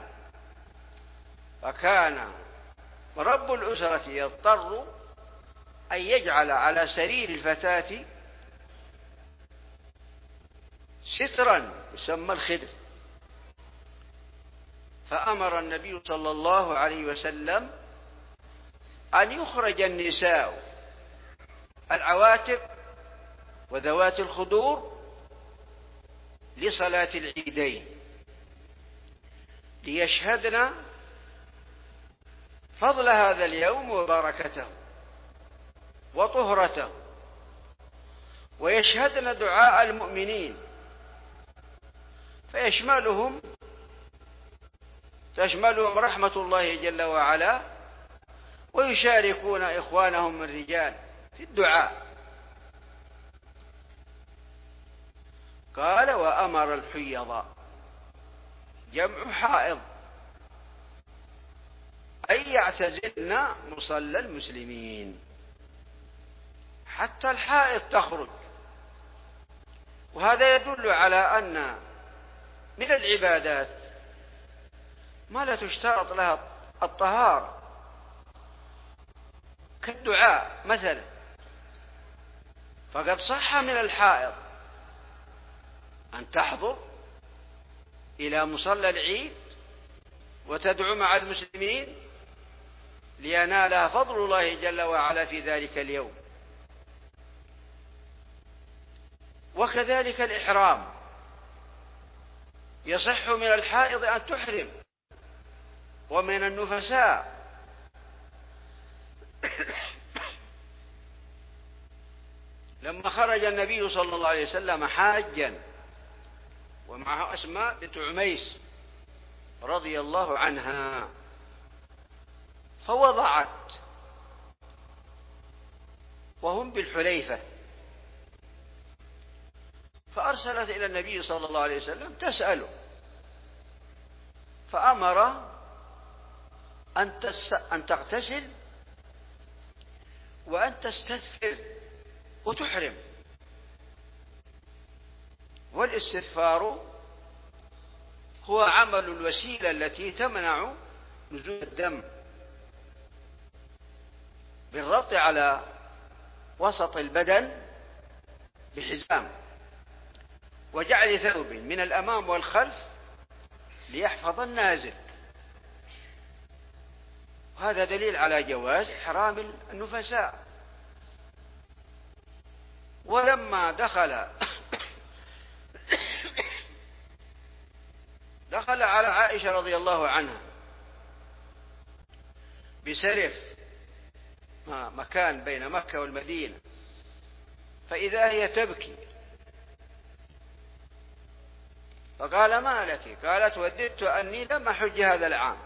فكان رب الأسرة يضطر أن يجعل على سرير الفتاة سترا يسمى الخدر. فأمر النبي صلى الله عليه وسلم أن يخرج النساء العواتق وذوات الخدور لصلاة العيدين ليشهدن فضل هذا اليوم وبركته وطهرته، ويشهدن دعاء المؤمنين، فيشملهم تشملهم رحمة الله جل وعلا، ويشاركون إخوانهم من الرجال في الدعاء. قال وأمر الحيض جمع حائض أن يعتزلن مصلى المسلمين، حتى الحائض تخرج. وهذا يدل على أن من العبادات ما لا تشترط لها الطهارة، كالدعاء مثلا، فقد صح من الحائض أن تحضر إلى مصلى العيد وتدعو مع المسلمين لينالها فضل الله جل وعلا في ذلك اليوم. وكذلك الإحرام، يصح من الحائض أن تحرم ومن النفساء. لما خرج النبي صلى الله عليه وسلم حاجا ومعه أسماء بنت عميس رضي الله عنها، فوضعت وهم بالحليفة، فأرسلت إلى النبي صلى الله عليه وسلم تسأله، فأمر أن, تس... أن تغتسل وأن تستثفر وتحرم. والاستثفار هو عمل الوسيلة التي تمنع نزول الدم بالربط على وسط البدن بحزام وجعل ثوب من الأمام والخلف ليحفظ النازل. وهذا دليل على جواز إحرام النفساء. ولما دخل دخل على عائشة رضي الله عنها بسرف مكان بين مكة والمدينة، فإذا هي تبكي، فقال: ما لك؟ قالت: وددت أني لم أحج هذا العام.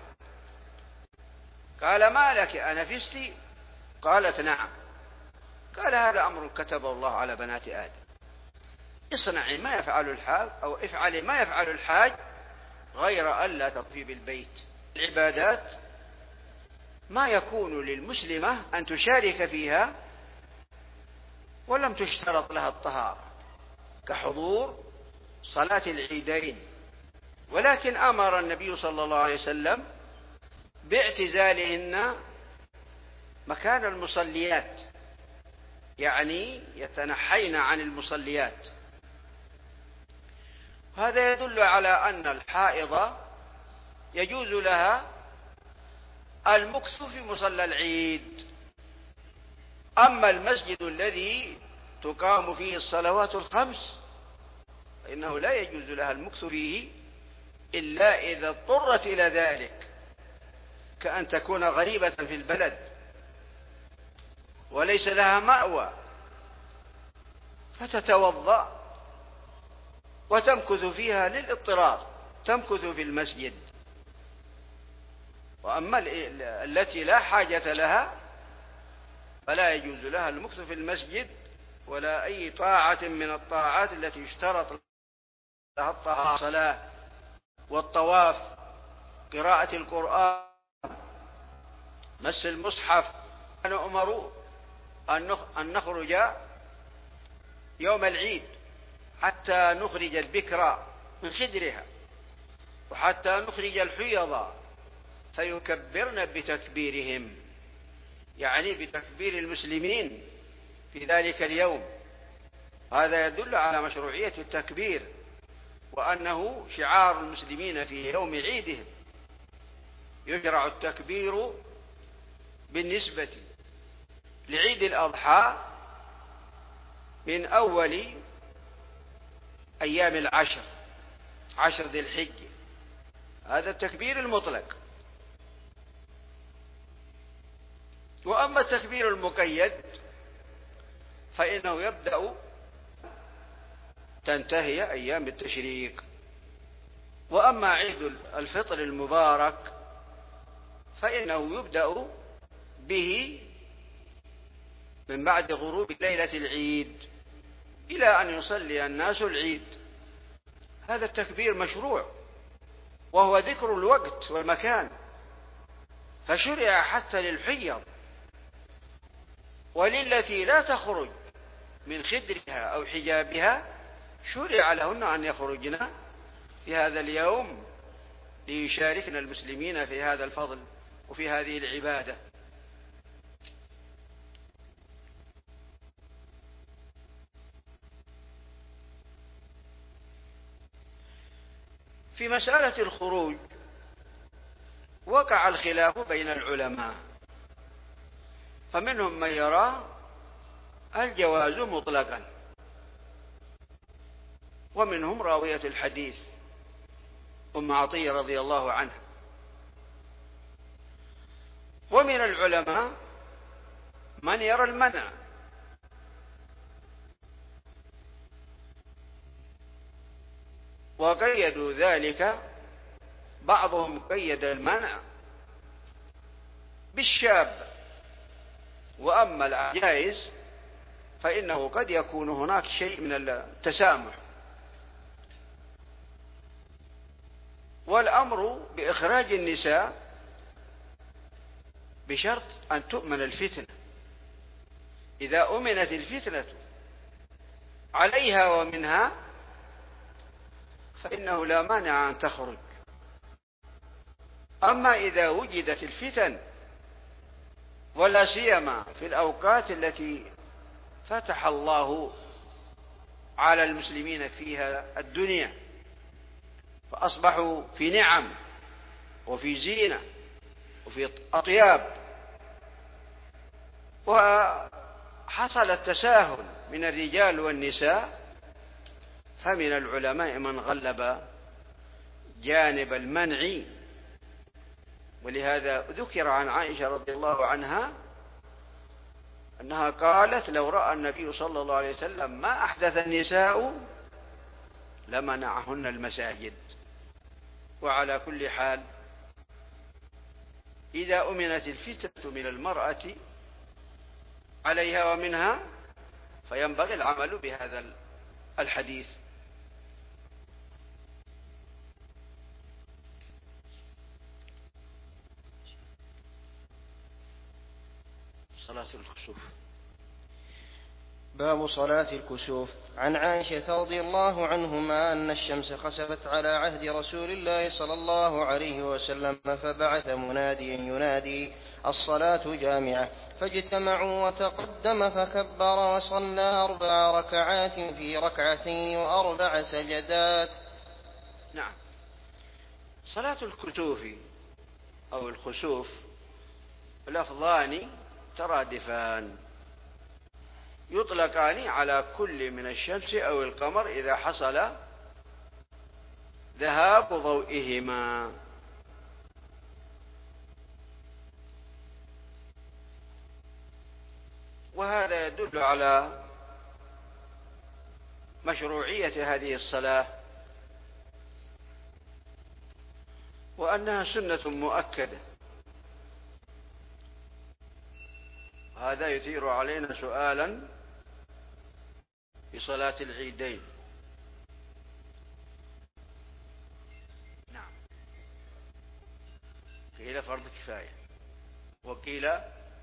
قال: ما لك؟ أنفستي؟ قالت: نعم. قال: هذا أمر كتبه الله على بنات آدم، اصنعي ما يفعل الحاج أو افعلي ما يفعل الحاج غير ألا تطوفي بالبيت. العبادات ما يكون للمسلمة أن تشارك فيها ولم تشترط لها الطهارة، كحضور صلاة العيدين، ولكن أمر النبي صلى الله عليه وسلم باعتزالهن مكان المصليات، يعني يتنحين عن المصليات. هذا يدل على أن الحائض يجوز لها المكث في مصلى العيد. أما المسجد الذي تقام فيه الصلوات الخمس فإنه لا يجوز لها المكث فيه إلا إذا اضطرت إلى ذلك، كأن تكون غريبة في البلد وليس لها مأوى، فتتوضأ وتمكث فيها للاضطرار، تمكث في المسجد. وأما التي لا حاجة لها فلا يجوز لها المكث في المسجد ولا أي طاعة من الطاعات التي يشترط لها الطهارة، الصلاة والطواف، قراءة القرآن، مس المصحف. نؤمر أن نخرج يوم العيد حتى نخرج البكرة من خدرها، وحتى نخرج الحيض فيكبرن بتكبيرهم، يعني بتكبير المسلمين في ذلك اليوم. هذا يدل على مشروعية التكبير، وأنه شعار المسلمين في يوم عيدهم. يشرع التكبير بالنسبة لعيد الأضحى من أول أيام العشر، عشر ذي الحجة، هذا التكبير المطلق. وأما التكبير المقيد فإنه يبدأ تنتهي أيام التشريق. وأما عيد الفطر المبارك فإنه يبدأ به من بعد غروب ليلة العيد إلى أن يصلي الناس العيد. هذا التكبير مشروع، وهو ذكر الوقت والمكان، فشرع حتى للحيض وللتي لا تخرج من خدرها أو حجابها، شرع لهن أن يخرجن في هذا اليوم ليشاركن المسلمين في هذا الفضل وفي هذه العبادة. في مسألة الخروج وقع الخلاف بين العلماء، فمنهم من يرى الجواز مطلقا، ومنهم راوية الحديث أم عطية رضي الله عنها، ومن العلماء من يرى المنع، وقيدوا ذلك، بعضهم قيد المنع بالشاب، وأما الجائز فإنه قد يكون هناك شيء من التسامح. والأمر بإخراج النساء بشرط أن تؤمن الفتنة، إذا أمنت الفتنة عليها ومنها فإنه لا مانع أن تخرج. أما إذا وجدت الفتن، ولا سيما في الأوقات التي فتح الله على المسلمين فيها الدنيا، فأصبحوا في نعم وفي زينة وفي أطياب، وحصل التساهل من الرجال والنساء، فمن العلماء من غلب جانب المنع. ولهذا ذكر عن عائشة رضي الله عنها أنها قالت: لو رأى النبي صلى الله عليه وسلم ما أحدث النساء لمنعهن المساجد. وعلى كل حال، إذا أمنت الفتنة من المرأة عليها ومنها فينبغي العمل بهذا الحديث. صلاة الكسوف. باب صلاة الكسوف. عن عائشة رضي الله عنهما أن الشمس خسفت على عهد رسول الله صلى الله عليه وسلم، فبعث مناديا ينادي: الصلاة جامعة، فاجتمعوا وتقدم فكبر وصلى أربع ركعات في ركعتين وأربع سجدات. نعم. صلاة الكسوف أو الخسوف لفظان ترادفان، يطلقان على كل من الشمس أو القمر إذا حصل ذهاب ضوئهما. وهذا يدل على مشروعية هذه الصلاة، وأنها سنة مؤكدة. هذا يثير علينا سؤالا في صلاة العيدين. نعم. قيل فرض كفاية، وقيل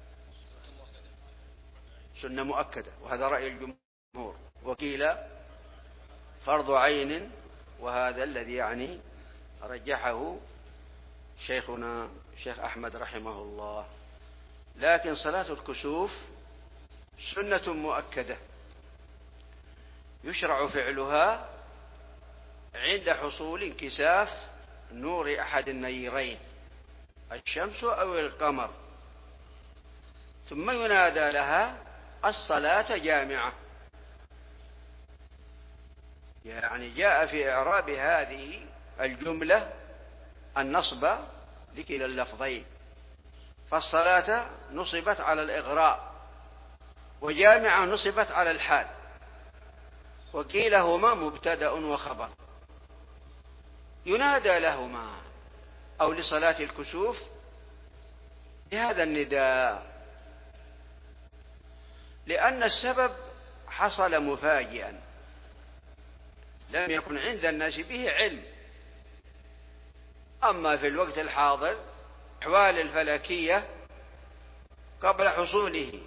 سنة مؤكدة، وهذا رأي الجمهور، وقيل فرض عين، وهذا الذي يعني رجحه شيخنا شيخ أحمد رحمه الله. لكن صلاة الكسوف سنة مؤكدة يشرع فعلها عند حصول انكساف نور أحد النيرين، الشمس أو القمر، ثم ينادى لها: الصلاة جامعة. يعني جاء في إعراب هذه الجملة النصب لكلا اللفظين، فالصلاة نصبت على الإغراء، وجامعة نصبت على الحال، وكيلهما مبتدأ وخبر. ينادى لهما أو لصلاة الكسوف بهذا النداء، لأن السبب حصل مفاجئا لم يكن عند الناس به علم. أما في الوقت الحاضر الأحوال الفلكية قبل حصوله،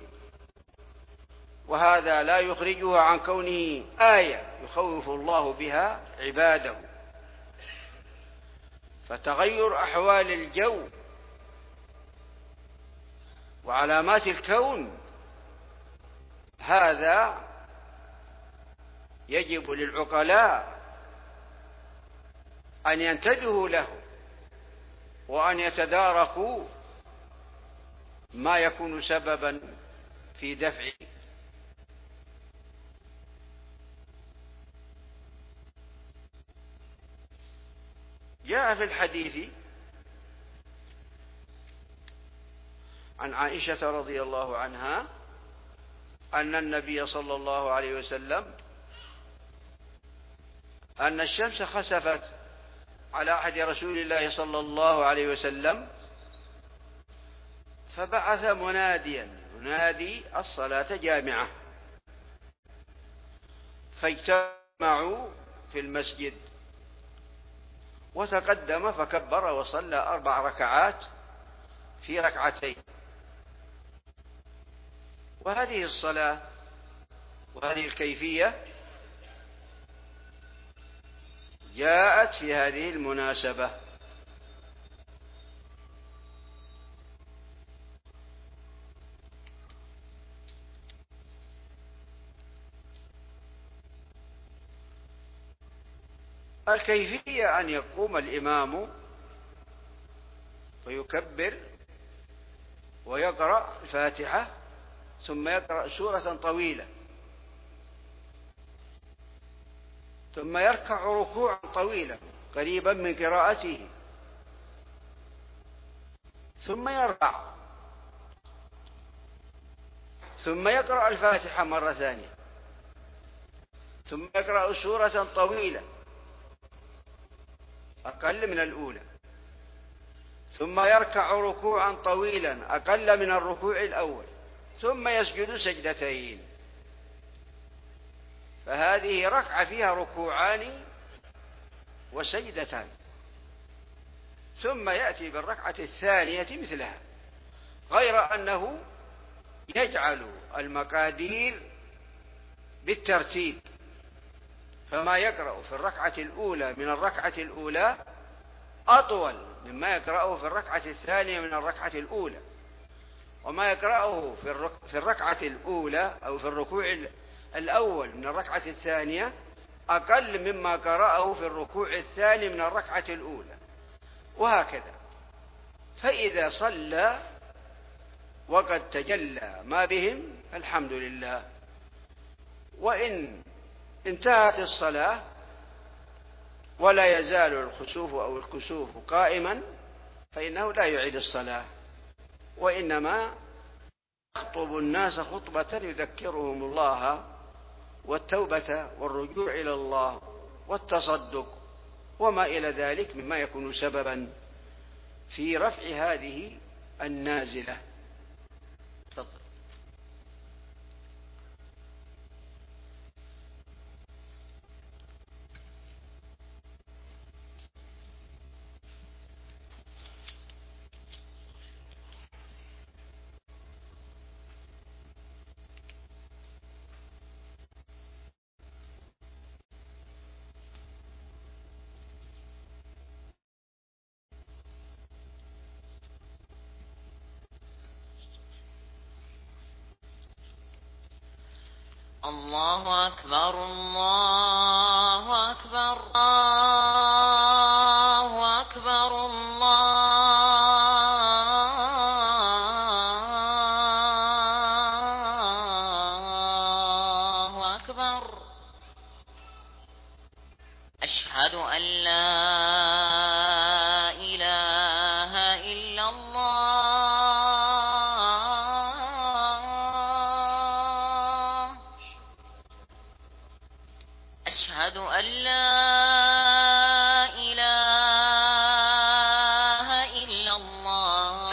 وهذا لا يخرجه عن كونه آية يخوف الله بها عباده. فتغير أحوال الجو وعلامات الكون هذا يجب للعقلاء أن ينتبهوا له وأن يتداركوا ما يكون سببا في دفعه. جاء في الحديث عن عائشة رضي الله عنها أن النبي صلى الله عليه وسلم أن الشمس خسفت على عهد رسول الله صلى الله عليه وسلم، فبعث مناديا ينادي الصلاة جامعة، فاجتمعوا في المسجد، وتقدم فكبر وصلى أربع ركعات في ركعتين. وهذه الصلاة وهذه الكيفية جاءت في هذه المناسبة. الكيفية أن يقوم الإمام ويكبر ويقرأ الفاتحة ثم يقرأ سورة طويلة، ثم يركع ركوعا طويلا قريبا من قراءته، ثم يرفع، ثم يقرأ الفاتحة مرة ثانية، ثم يقرأ سورة طويلة أقل من الأولى، ثم يركع ركوعا طويلا أقل من الركوع الأول، ثم يسجد سجدتين. فهذه ركعة فيها ركوعان وسجدتان، ثم يأتي بالركعة الثانية مثلها، غير أنه يجعل المقادير بالترتيب، فما يقرأ في الركعة الأولى من الركعة الأولى أطول مما يقرأه في الركعة الثانية من الركعة الأولى، وما يقرأه في الركعة الأولى أو في الركوع الأول من الركعة الثانية أقل مما قرأه في الركوع الثاني من الركعة الأولى، وهكذا. فإذا صلى وقد تجلى ما بهم الحمد لله، وإن انتهت الصلاة ولا يزال الخسوف أو الكسوف قائما فإنه لا يعيد الصلاة، وإنما يخطب الناس خطبة يذكرهم الله والتوبة والرجوع إلى الله والتصدق وما إلى ذلك مما يكون سببا في رفع هذه النازلة. تفضل. الله أكبر الله أكبر الله أكبر الله أكبر. أشهد أن لا إله إلا الله. أشهد أن لا إله إلا الله.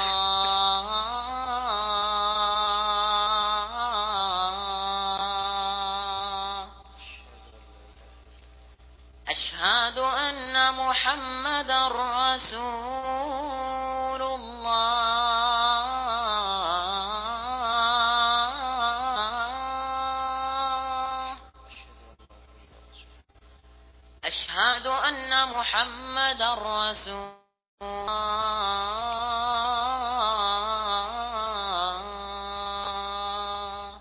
أشهد أن محمدا رسول الله. أشهد أن محمدا رسول الله.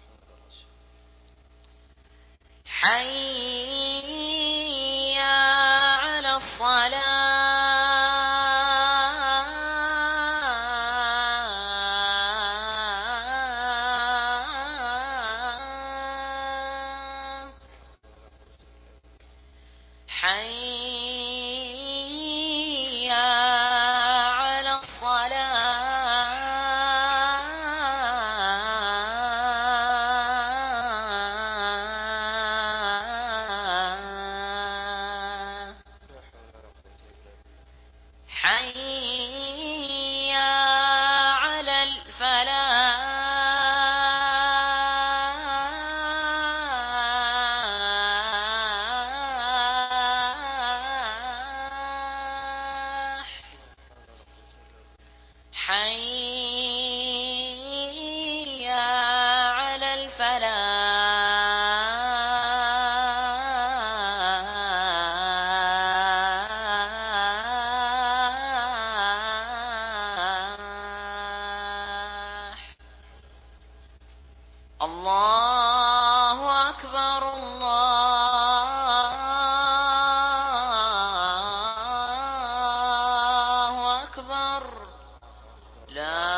حي الله أكبر الله أكبر لا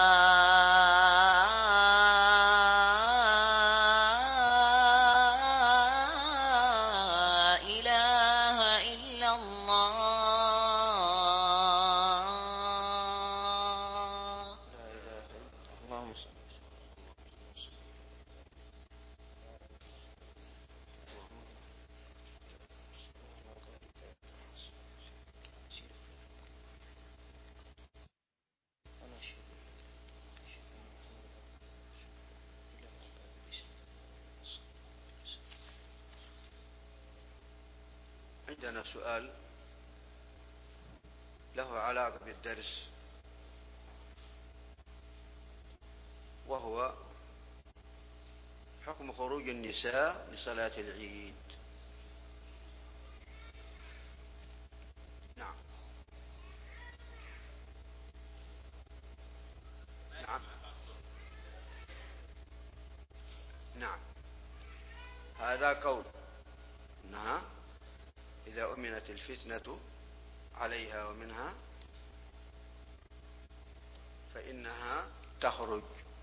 إله إلا الله. لا إله إلا الله. اللهم صل عندنا سؤال له علاقة بالدرس، وهو حكم خروج النساء لصلاة العيد. نعم نعم نعم هذا قول إنها إذا أمنت الفتنة عليها ومنها فإنها تخرج.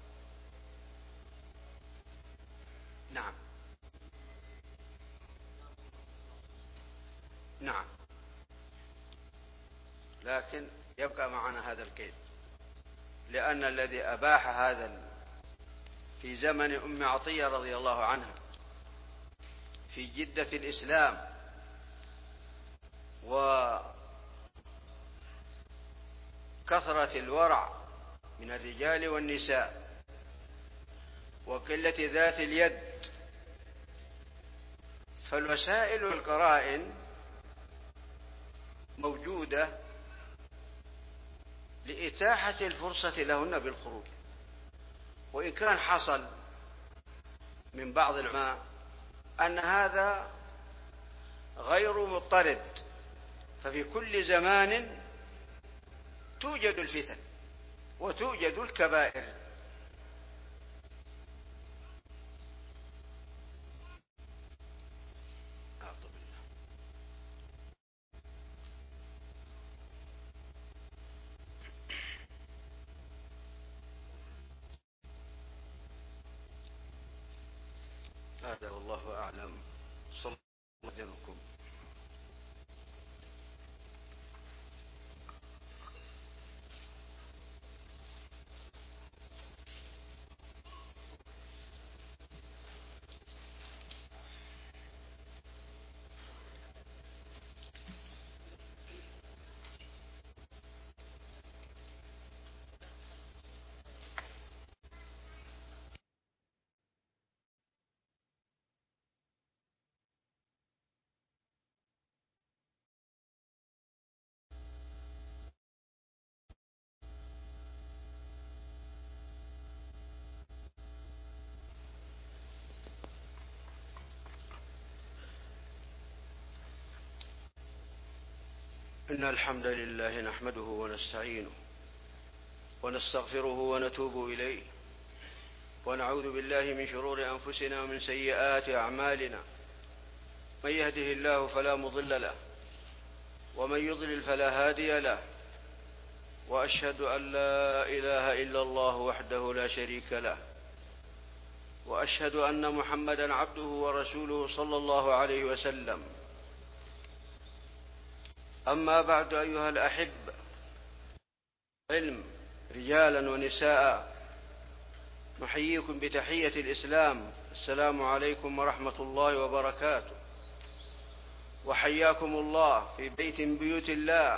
نعم نعم لكن يبقى معنا هذا القيد، لأن الذي أباح هذا في زمن أم عطية رضي الله عنها في جدة الإسلام وكثرة الورع من الرجال والنساء وقلة ذات اليد، فالوسائل والقرائن موجودة لإتاحة الفرصة لهن بالخروج. وإن كان حصل من بعض العلماء أن هذا غير مضطرد، ففي كل زمان توجد الفتن وتوجد الكبائر. هذا والله أعلم. صلى الله عليه وسلم. إن الحمد لله نحمده ونستعينه ونستغفره ونتوب إليه، ونعوذ بالله من شرور أنفسنا ومن سيئات أعمالنا. من يهده الله فلا مضل له، ومن يضلل فلا هادي له، وأشهد أن لا إله إلا الله وحده لا شريك له، وأشهد أن محمدا عبده ورسوله صلى الله عليه وسلم. أما بعد أيها الأحبة، علم رجالا ونساء، نحييكم بتحية الإسلام، السلام عليكم ورحمة الله وبركاته. وحياكم الله في بيت من بيوت الله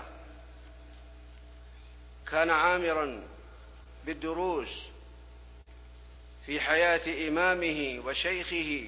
كان عامرا بالدروس في حياة إمامه وشيخه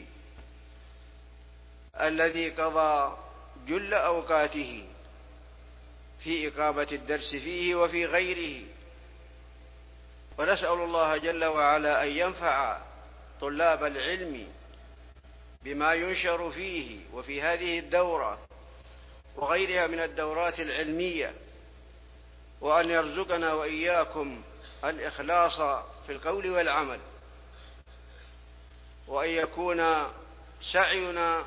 الذي قضى جل أوقاته في إقامة الدرس فيه وفي غيره. ونسأل الله جل وعلا أن ينفع طلاب العلم بما ينشر فيه وفي هذه الدورة وغيرها من الدورات العلمية، وأن يرزقنا وإياكم الإخلاص في القول والعمل. وأن يكون سعينا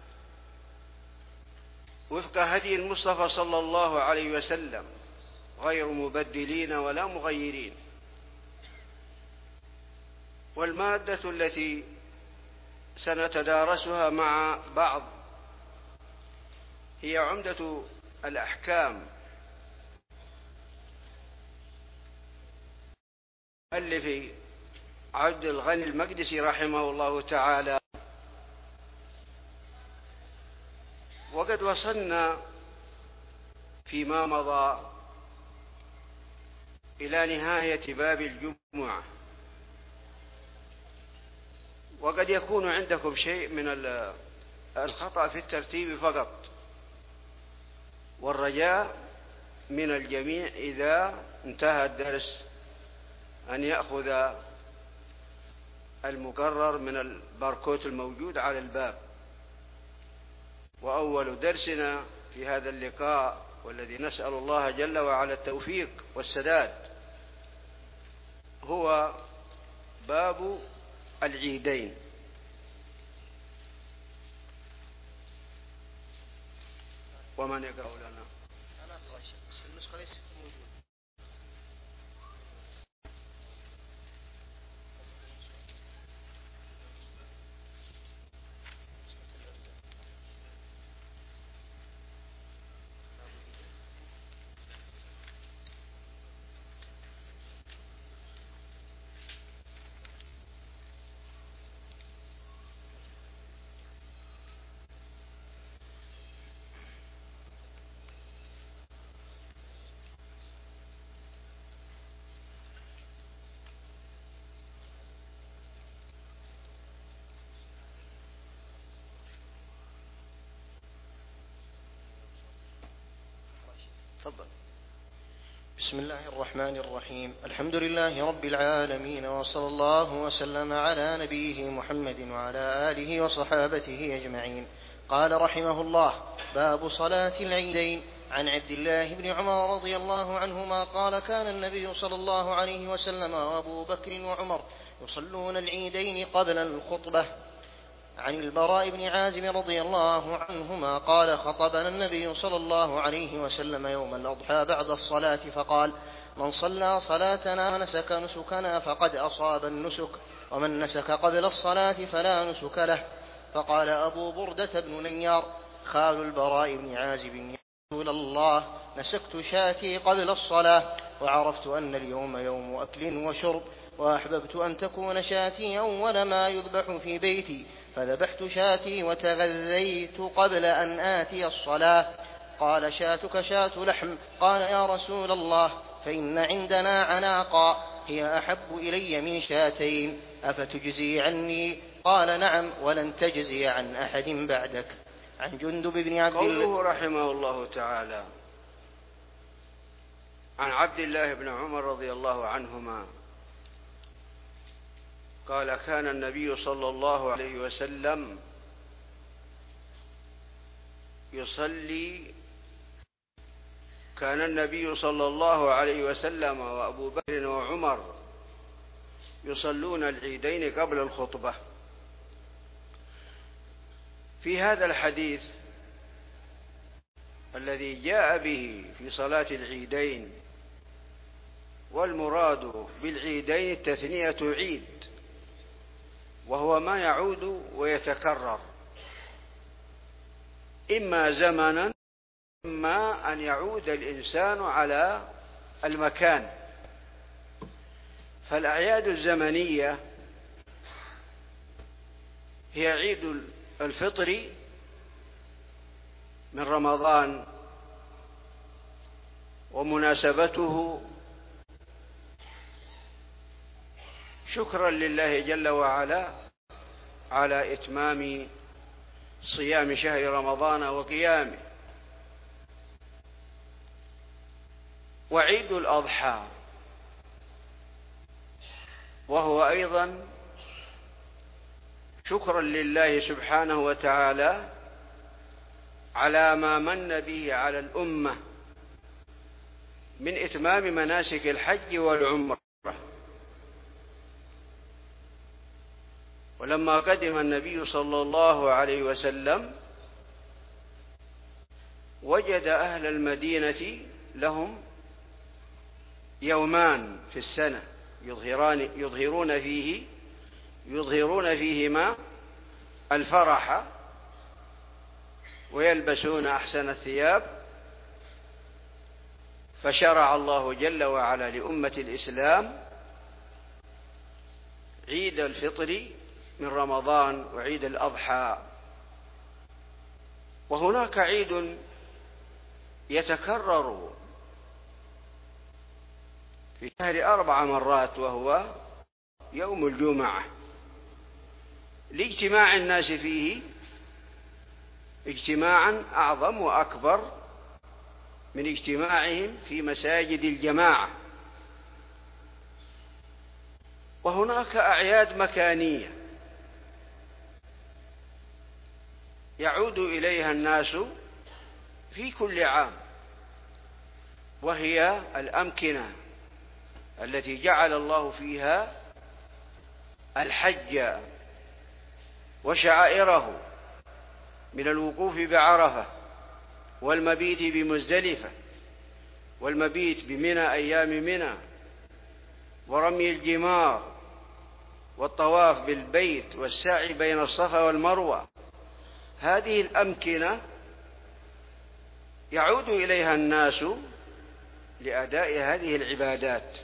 وفق هدي المصطفى صلى الله عليه وسلم غير مبدلين ولا مغيرين. والمادة التي سنتدارسها مع بعض هي عمدة الأحكام مؤلف عبد الغني المقدسي رحمه الله تعالى. وقد وصلنا فيما مضى إلى نهاية باب الجمعة، وقد يكون عندكم شيء من الخطأ في الترتيب فقط، والرجاء من الجميع إذا انتهى الدرس أن يأخذ المقرر من الباركوت الموجود على الباب. وأول درسنا في هذا اللقاء، والذي نسأل الله جل وعلا التوفيق والسداد، هو باب العيدين. ومن يقرأ لنا؟ أنا أقرأ بس النسخة ليست موجودة. تفضل. بسم الله الرحمن الرحيم. الحمد لله رب العالمين، وصلى الله وسلم على نبيه محمد وعلى آله وصحابته أجمعين. قال رحمه الله: باب صلاة العيدين. عن عبد الله بن عمر رضي الله عنهما قال: كان النبي صلى الله عليه وسلم وأبو بكر وعمر يصلون العيدين قبل الخطبة. عن البراء بن عازب رضي الله عنهما قال: خطبنا النبي صلى الله عليه وسلم يوم الأضحى بعد الصلاة فقال: من صلى صلاتنا ونسك نسكنا فقد أصاب النسك، ومن نسك قبل الصلاة فلا نسك له. فقال أبو بردة بن نيار خال البراء بن عازب: يا رسول الله، نسكت شاتي قبل الصلاة، وعرفت أن اليوم يوم أكل وشرب، وأحببت أن تكون شاتي أول ما يذبح في بيتي، فذبحت شاتي وتغذيت قبل أن آتي الصلاة. قال: شاتك شاة لحم. قال: يا رسول الله، فإن عندنا عناقا هي أحب إلي من شاتين، أفتجزي عني؟ قال: نعم، ولن تجزي عن أحد بعدك. عن جندب بن عبد الله قوله رحمه الله تعالى: عن عبد الله بن عمر رضي الله عنهما قال: كان النبي صلى الله عليه وسلم يصلي كان النبي صلى الله عليه وسلم وأبو بكر وعمر يصلون العيدين قبل الخطبة. في هذا الحديث الذي جاء به في صلاة العيدين، والمراد بالعيدين التثنية عيد، وهو ما يعود ويتكرر، إما زمنا إما أن يعود الإنسان على المكان. فالأعياد الزمنية هي عيد الفطر من رمضان ومناسبته شكرا لله جل وعلا على إتمام صيام شهر رمضان وقيامه. وعيد الأضحى وهو أيضا شكرا لله سبحانه وتعالى على ما من به على الأمة من إتمام مناسك الحج والعمرة. ولما قدم النبي صلى الله عليه وسلم وجد أهل المدينة لهم يومان في السنة يظهران يظهرون فيه يظهرون فيهما الفرح ويلبسون أحسن الثياب، فشرع الله جل وعلا لأمة الإسلام عيد الفطر من رمضان وعيد الأضحى. وهناك عيد يتكرر في شهر أربع مرات، وهو يوم الجمعة، لاجتماع الناس فيه اجتماعا أعظم وأكبر من اجتماعهم في مساجد الجماعة. وهناك أعياد مكانية يعود إليها الناس في كل عام، وهي الأمكنة التي جعل الله فيها الحج وشعائره من الوقوف بعرفة والمبيت بمزدلفة والمبيت بمنى أيام منى ورمي الجمار والطواف بالبيت والسعي بين الصفا والمروة. هذه الأمكنة يعود إليها الناس لأداء هذه العبادات.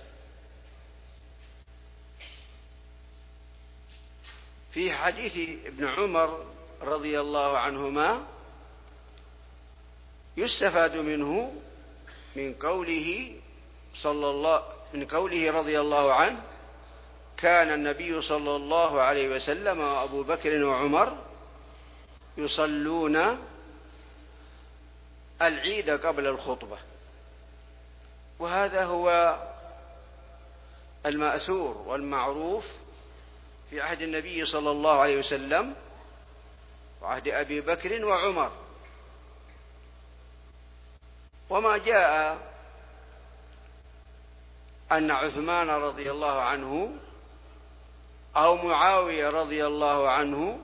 في حديث ابن عمر رضي الله عنهما يستفاد منه من قوله صلى الله من قوله رضي الله عنه: كان النبي صلى الله عليه وسلم وأبو بكر وعمر يصلون العيد قبل الخطبة. وهذا هو المأثور والمعروف في عهد النبي صلى الله عليه وسلم وعهد أبي بكر وعمر. وما جاء أن عثمان رضي الله عنه أو معاوية رضي الله عنه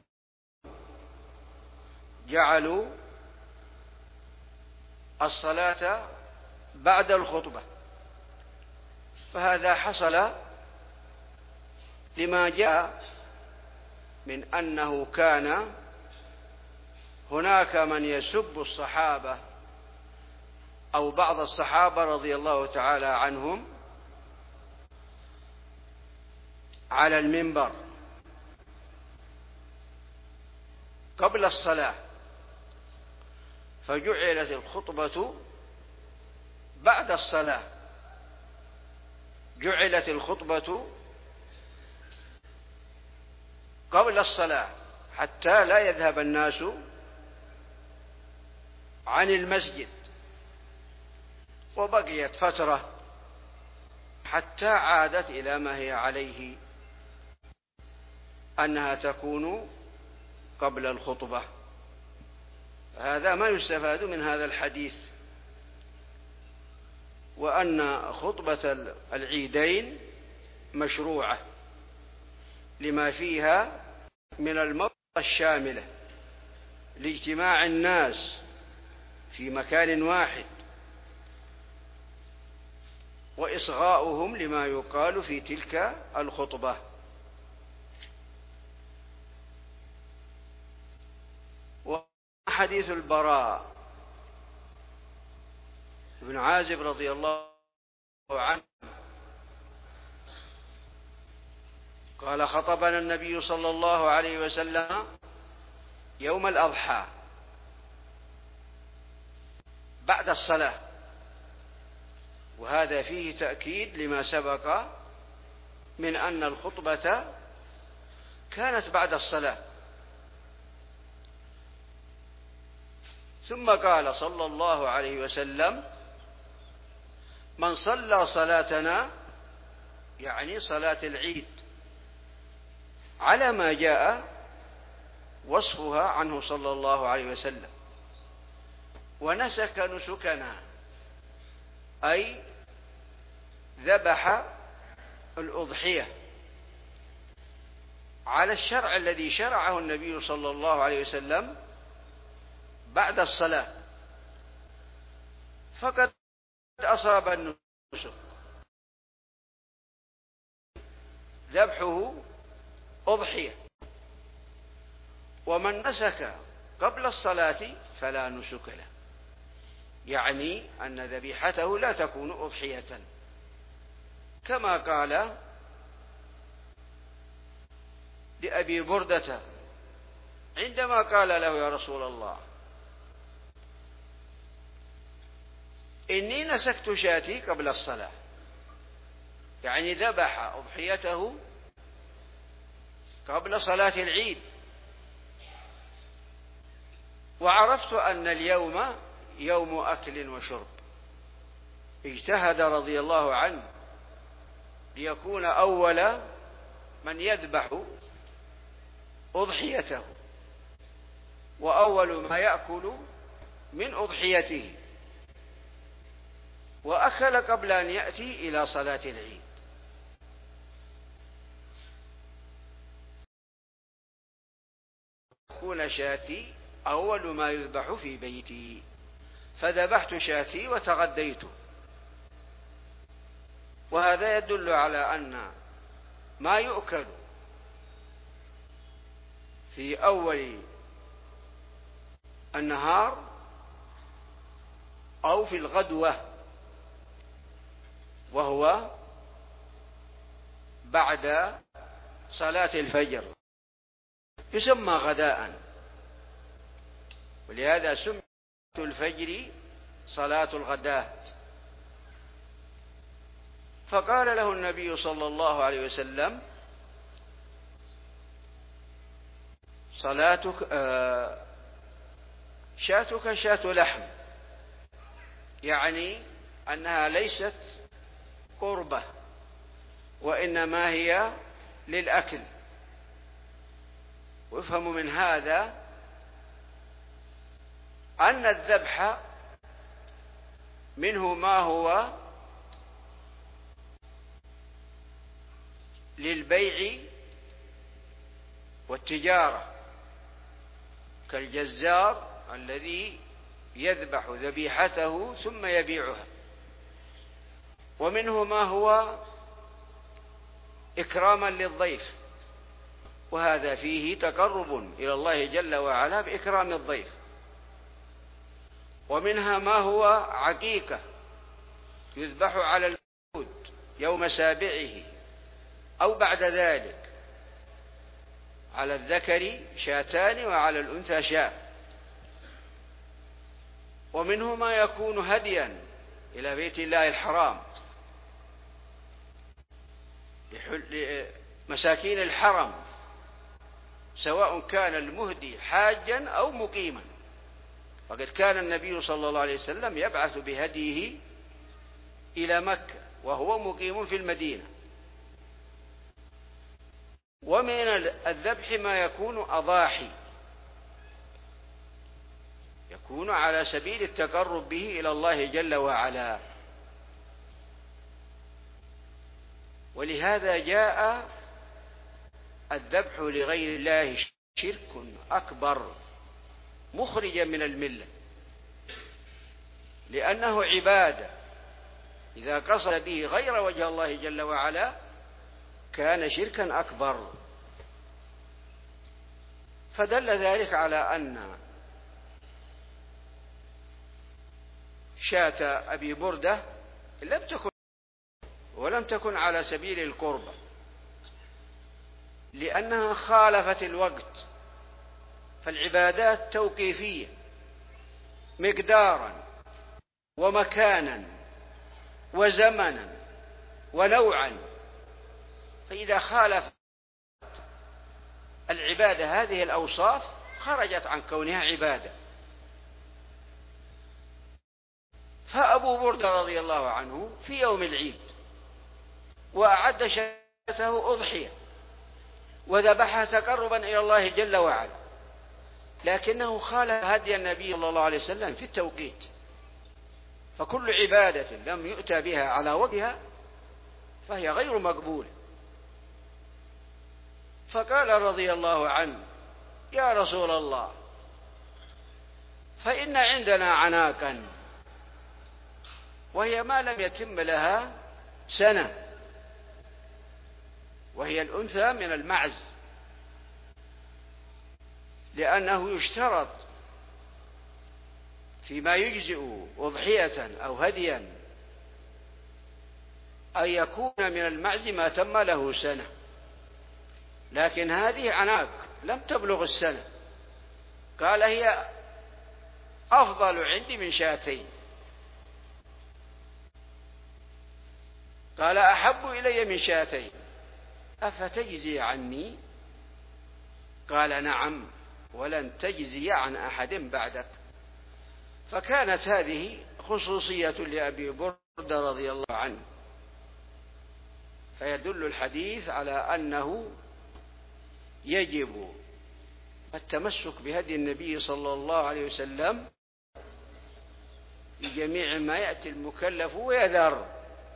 جعلوا الصلاة بعد الخطبة، فهذا حصل لما جاء من أنه كان هناك من يسب الصحابة أو بعض الصحابة رضي الله تعالى عنهم على المنبر قبل الصلاة، فجعلت الخطبة بعد الصلاة جعلت الخطبة قبل الصلاة حتى لا يذهب الناس عن المسجد. وبقيت فترة حتى عادت إلى ما هي عليه، أنها تكون قبل الخطبة. هذا ما يستفاد من هذا الحديث، وأن خطبة العيدين مشروعة لما فيها من الموعظة الشاملة لاجتماع الناس في مكان واحد وإصغاؤهم لما يقال في تلك الخطبة. وحديث البراء بن عازب رضي الله عنه قال: خطبنا النبي صلى الله عليه وسلم يوم الأضحى بعد الصلاة، وهذا فيه تأكيد لما سبق من أن الخطبة كانت بعد الصلاة. ثم قال صلى الله عليه وسلم: من صلى صلاتنا، يعني صلاة العيد، على ما جاء وصفها عنه صلى الله عليه وسلم، ونسك نسكنا، أي ذبح الأضحية على الشرع الذي شرعه النبي صلى الله عليه وسلم بعد الصلاة، فقد أصاب النسك، ذبحه أضحية. ومن نسك قبل الصلاة فلا نسك له، يعني أن ذبيحته لا تكون أضحية، كما قال لأبي بردة عندما قال له: يا رسول الله، إني نسكت شاتي قبل الصلاة، يعني ذبح أضحيته قبل صلاة العيد، وعرفت أن اليوم يوم أكل وشرب. اجتهد رضي الله عنه ليكون أول من يذبح أضحيته وأول ما يأكل من أضحيته، وأكل قبل أن يأتي إلى صلاة العيد. يكون شاتي أول ما يذبح في بيتي، فذبحت شاتي وتغديت. وهذا يدل على أن ما يؤكل في أول النهار أو في الغدوة وهو بعد صلاة الفجر يسمى غداء، ولهذا سميت الفجر صلاة الغداء. فقال له النبي صلى الله عليه وسلم: صلاتك آه شاتك شات لحم، يعني أنها ليست قربة وإنما هي للأكل. ويفهم من هذا أن الذبح منه ما هو للبيع والتجارة، كالجزار الذي يذبح ذبيحته ثم يبيعها، ومنه ما هو إكراما للضيف، وهذا فيه تقرب إلى الله جل وعلا بإكرام الضيف. ومنها ما هو عقيقة يذبح على المولود يوم سابعه أو بعد ذلك، على الذكر شاتان وعلى الأنثى شاة. ومنه ما يكون هديا إلى بيت الله الحرام لمساكين الحرم، سواء كان المهدي حاجا أو مقيما. وقد كان النبي صلى الله عليه وسلم يبعث بهديه إلى مكة وهو مقيم في المدينة. ومن الذبح ما يكون أضاحي، يكون على سبيل التقرب به إلى الله جل وعلا. ولهذا جاء الذبح لغير الله شرك أكبر مخرجا من الملة، لأنه عبادة، إذا قصد به غير وجه الله جل وعلا كان شركا أكبر. فدل ذلك على أن شاة أبي بردة لم تكن ولم تكن على سبيل القربة، لأنها خالفت الوقت. فالعبادات توقيفية مقدارا ومكانا وزمنا ونوعا، فإذا خالفت العبادة هذه الأوصاف خرجت عن كونها عبادة. فأبو بردة رضي الله عنه في يوم العيد وأعد شاته أضحية وذبحها تقربا إلى الله جل وعلا، لكنه خالف هدي النبي صلى الله عليه وسلم في التوقيت. فكل عبادة لم يؤتى بها على وجهها فهي غير مقبولة. فقال رضي الله عنه: يا رسول الله، فإن عندنا عناقا وهي ما لم يتم لها سنة، وهي الأنثى من المعز، لأنه يشترط فيما يجزئ أضحية أو هديا أن يكون من المعز ما تم له سنة، لكن هذه عناق لم تبلغ السنة. قال: هي أفضل عندي من شاتين. قال: أحب إلي من شاتين، أفتجزي عني؟ قال: نعم، ولن تجزي عن أحد بعدك. فكانت هذه خصوصية لأبي بردة رضي الله عنه، فيدل الحديث على أنه يجب التمسك بهدي النبي صلى الله عليه وسلم في جميع ما يأتي المكلف ويذر.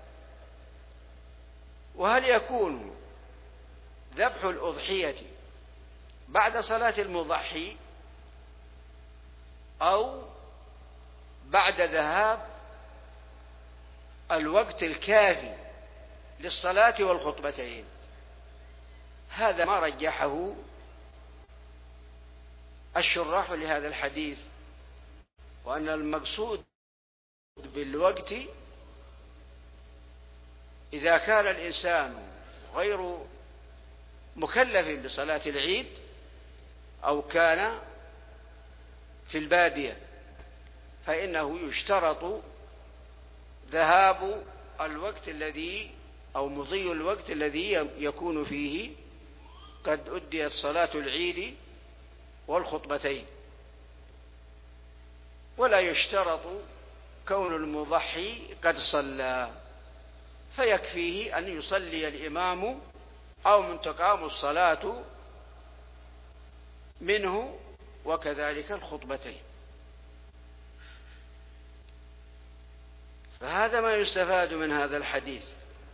وهل يكون ذبح الأضحية بعد صلاة المضحي أو بعد ذهاب الوقت الكافي للصلاة والخطبتين؟ هذا ما رجحه الشراح لهذا الحديث، وأن المقصود بالوقت إذا كان الإنسان غير مكلف بصلاة العيد أو كان في البادية، فإنه يشترط ذهاب الوقت الذي أو مضي الوقت الذي يكون فيه قد أديت صلاة العيد والخطبتين، ولا يشترط كون المضحي قد صلى، فيكفيه أن يصلي الإمام أو من تقام الصلاة منه، وكذلك الخطبتين. فهذا ما يستفاد من هذا الحديث.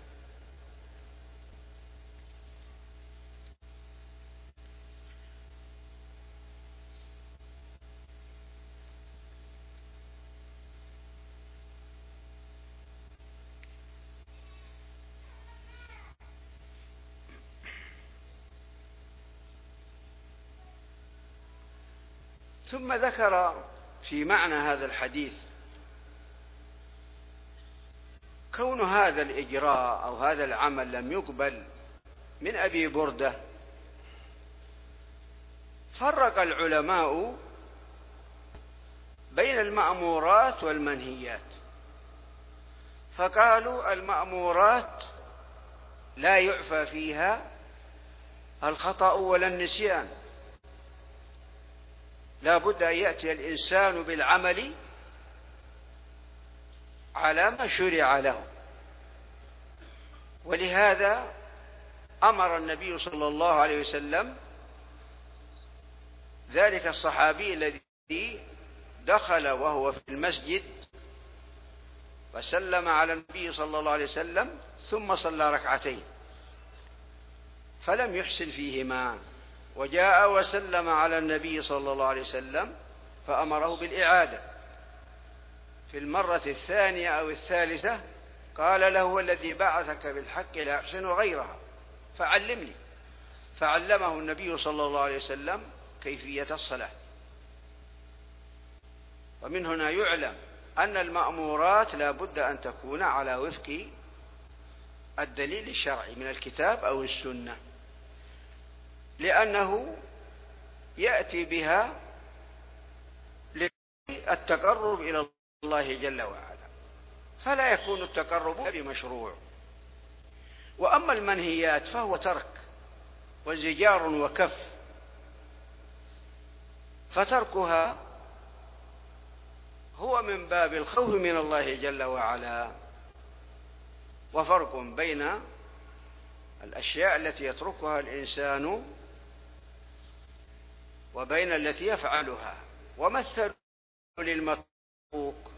ثم ذكر في معنى هذا الحديث كون هذا الإجراء أو هذا العمل لم يقبل من أبي بردة. فرق العلماء بين المأمورات والمنهيات، فقالوا المأمورات لا يعفى فيها الخطأ ولا النسيان، لا بد أن يأتي الإنسان بالعمل على ما شرع له. ولهذا أمر النبي صلى الله عليه وسلم ذلك الصحابي الذي دخل وهو في المسجد وسلم على النبي صلى الله عليه وسلم ثم صلى ركعتين فلم يحسن فيهما، وجاء وسلم على النبي صلى الله عليه وسلم فأمره بالإعادة. في المرة الثانية أو الثالثة قال له: والذي بعثك بالحق لا أحسن غيرها فعلمني. فعلمه النبي صلى الله عليه وسلم كيفية الصلاة. ومن هنا يعلم أن المأمورات لا بد أن تكون على وفق الدليل الشرعي من الكتاب أو السنة، لأنه يأتي بها للتقرب إلى الله جل وعلا، فلا يكون التقرب بمشروع. وأما المنهيات فهو ترك وزجار وكف، فتركها هو من باب الخوف من الله جل وعلا. وفرق بين الأشياء التي يتركها الإنسان وبين التي يفعلها. ومثلوا للمتروك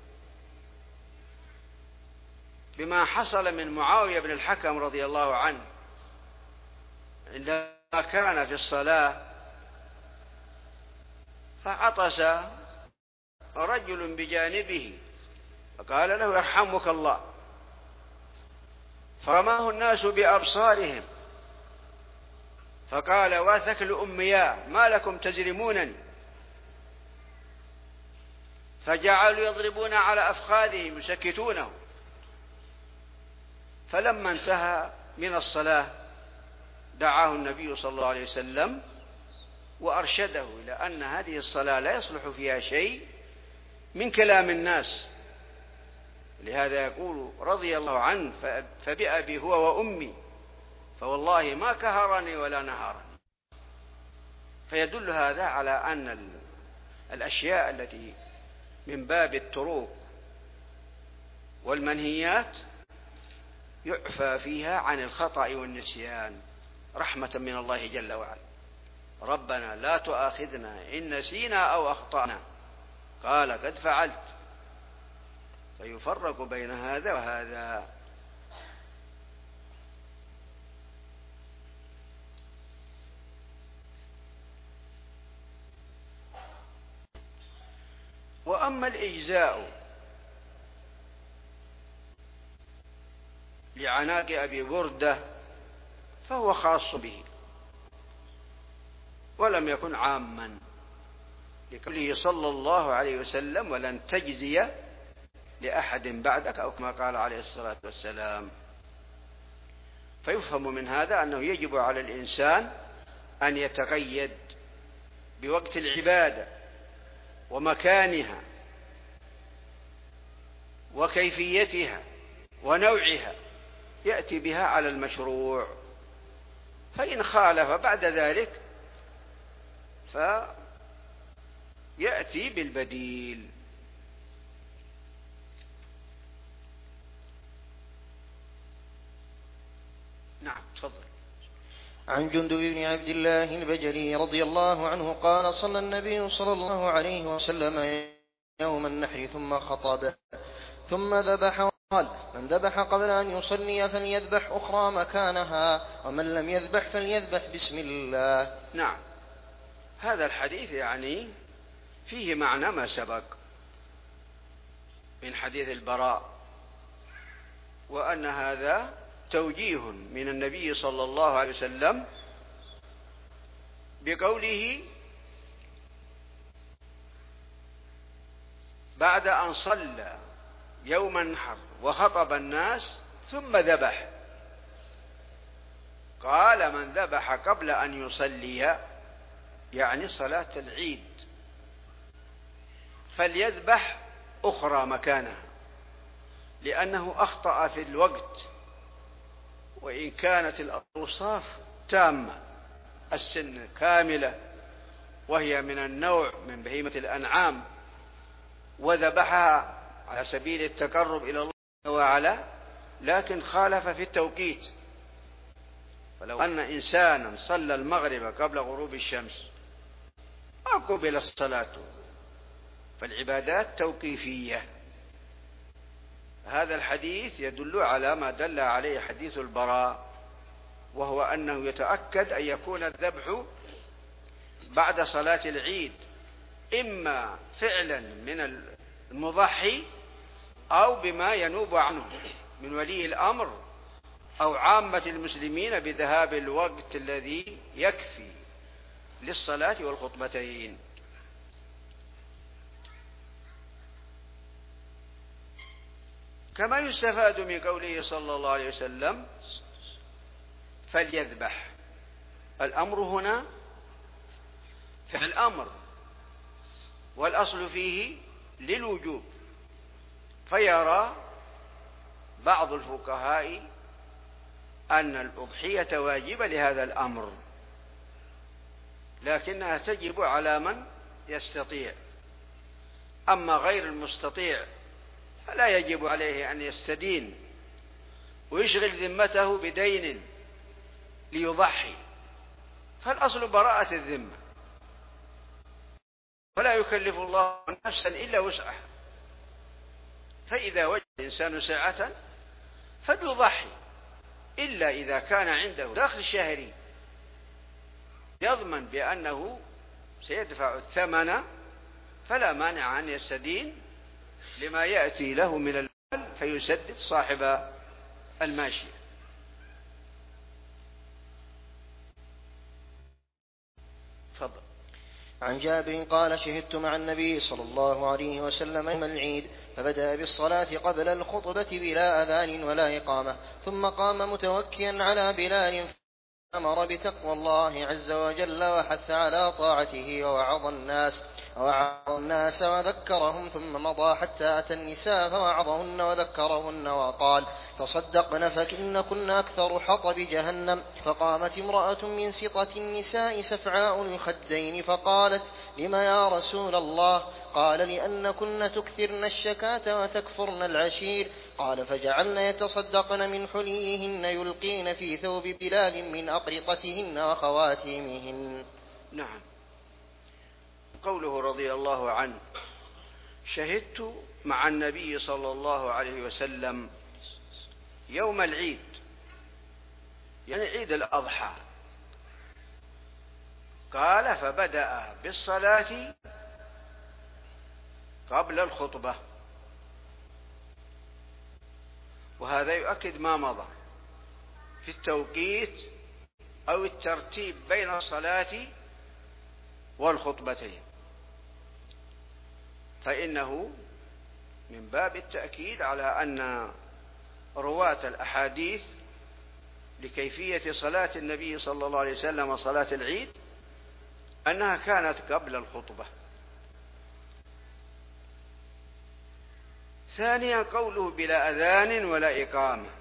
بما حصل من معاوية بن الحكم رضي الله عنه عندما كان في الصلاة فعطس رجل بجانبه فقال له يرحمك الله، فرماه الناس بأبصارهم فقال وثكل أمياء ما لكم تجرمونني، فجعلوا يضربون على أفخاذهم يسكتونه. فلما انتهى من الصلاة دعاه النبي صلى الله عليه وسلم وأرشده إلى أن هذه الصلاة لا يصلح فيها شيء من كلام الناس. لهذا يقول رضي الله عنه فبأبي هو وأمي فوالله ما كهرني ولا نهرني. فيدل هذا على أن الأشياء التي من باب التروك والمنهيات يعفى فيها عن الخطأ والنسيان رحمة من الله جل وعلا. ربنا لا تؤاخذنا إن نسينا أو أخطأنا، قال قد فعلت، فيفرق بين هذا وهذا. وأما الإجزاء لعناق أبي بردة فهو خاص به ولم يكن عاما، لقوله صلى الله عليه وسلم ولن تجزي لأحد بعدك، أو كما قال عليه الصلاة والسلام. فيفهم من هذا أنه يجب على الإنسان أن يتقيد بوقت العبادة ومكانها وكيفيتها ونوعها، يأتي بها على المشروع. فإن خالف بعد ذلك فيأتي بالبديل. نعم تفضل. عن جندب بن عبد الله البجلي رضي الله عنه قال صلى النبي صلى الله عليه وسلم يوم النحر ثم خطب ثم ذبح، قال من ذبح قبل أن يصلي فليذبح أخرى مكانها، ومن لم يذبح فليذبح بسم الله. نعم، هذا الحديث يعني فيه معنى ما سبق من حديث البراء، وأن هذا توجيه من النبي صلى الله عليه وسلم بقوله بعد أن صلى يوم النحر وخطب الناس ثم ذبح، قال من ذبح قبل أن يصلي يعني صلاة العيد فليذبح أخرى مكانها، لأنه أخطأ في الوقت، وإن كانت الأوصاف تامة، السن كاملة وهي من النوع من بهيمة الأنعام، وذبحها على سبيل التقرب إلى الله وعلا، لكن خالف في التوقيت. فلو أن إنسانا صلى المغرب قبل غروب الشمس ما قبل الصلاة، فالعبادات توقيفية. هذا الحديث يدل على ما دل عليه حديث البراء، وهو أنه يتأكد أن يكون الذبح بعد صلاة العيد إما فعلا من المضحي أو بما ينوب عنه من ولي الأمر أو عامة المسلمين بذهاب الوقت الذي يكفي للصلاة والخطبتين. كما يستفاد من قوله صلى الله عليه وسلم فليذبح، الأمر هنا فعل الأمر، والأصل فيه للوجوب. فيرى بعض الفقهاء أن الأضحية واجبة لهذا الأمر، لكنها تجب على من يستطيع، أما غير المستطيع فلا يجب عليه أن يستدين ويشغل ذمته بدين ليضحي، فالأصل براءة الذمة، ولا يكلف الله نفسا إلا وسعها. فإذا وجد الإنسان سعة فليضحي، إلا إذا كان عنده دخل شهري يضمن بأنه سيدفع الثمن، فلا مانع أن يستدين لما يأتي له من المال فيسدد صاحب الماشية. تفضل. عن جابر قال: شهدت مع النبي صلى الله عليه وسلم يوم العيد، فبدأ بالصلاة قبل الخطبة بلا أذان ولا إقامة، ثم قام متوكيا على بلال، أمر بتقوى الله عز وجل وحث على طاعته، ووعظ الناس ووعظ الناس وذكرهم، ثم مضى حتى أتى النساء فوعظهن وذكرهن وقال: تصدقن فإن كنا أكثر حطب جهنم. فقامت امرأة من سطة النساء سفعاء الخدين فقالت: لم يا رسول الله؟ قال: لأن كن تكثرن الشكاة وتكفرن العشير. قال: فجعلن يتصدقن من حليهن يلقين في ثوب بلال من أقرطتهن وخواتيمهن. نعم. قوله رضي الله عنه: شهدت مع النبي صلى الله عليه وسلم يوم العيد، يعني عيد الأضحى. قال: فبدأ بالصلاة قبل الخطبة، وهذا يؤكد ما مضى في التوقيت أو الترتيب بين الصلاة والخطبتين، فإنه من باب التأكيد على أن رواة الأحاديث لكيفية صلاة النبي صلى الله عليه وسلم وصلاة العيد أنها كانت قبل الخطبة. ثانيا قوله: بلا أذان ولا إقامة،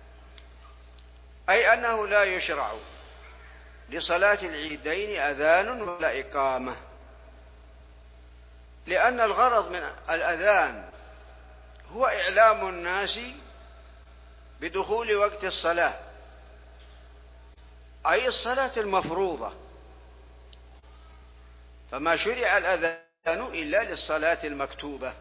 أي أنه لا يشرع لصلاة العيدين أذان ولا إقامة، لأن الغرض من الأذان هو إعلام الناس بدخول وقت الصلاة، أي الصلاة المفروضة، فما شرع الأذان إلا للصلاة المكتوبة.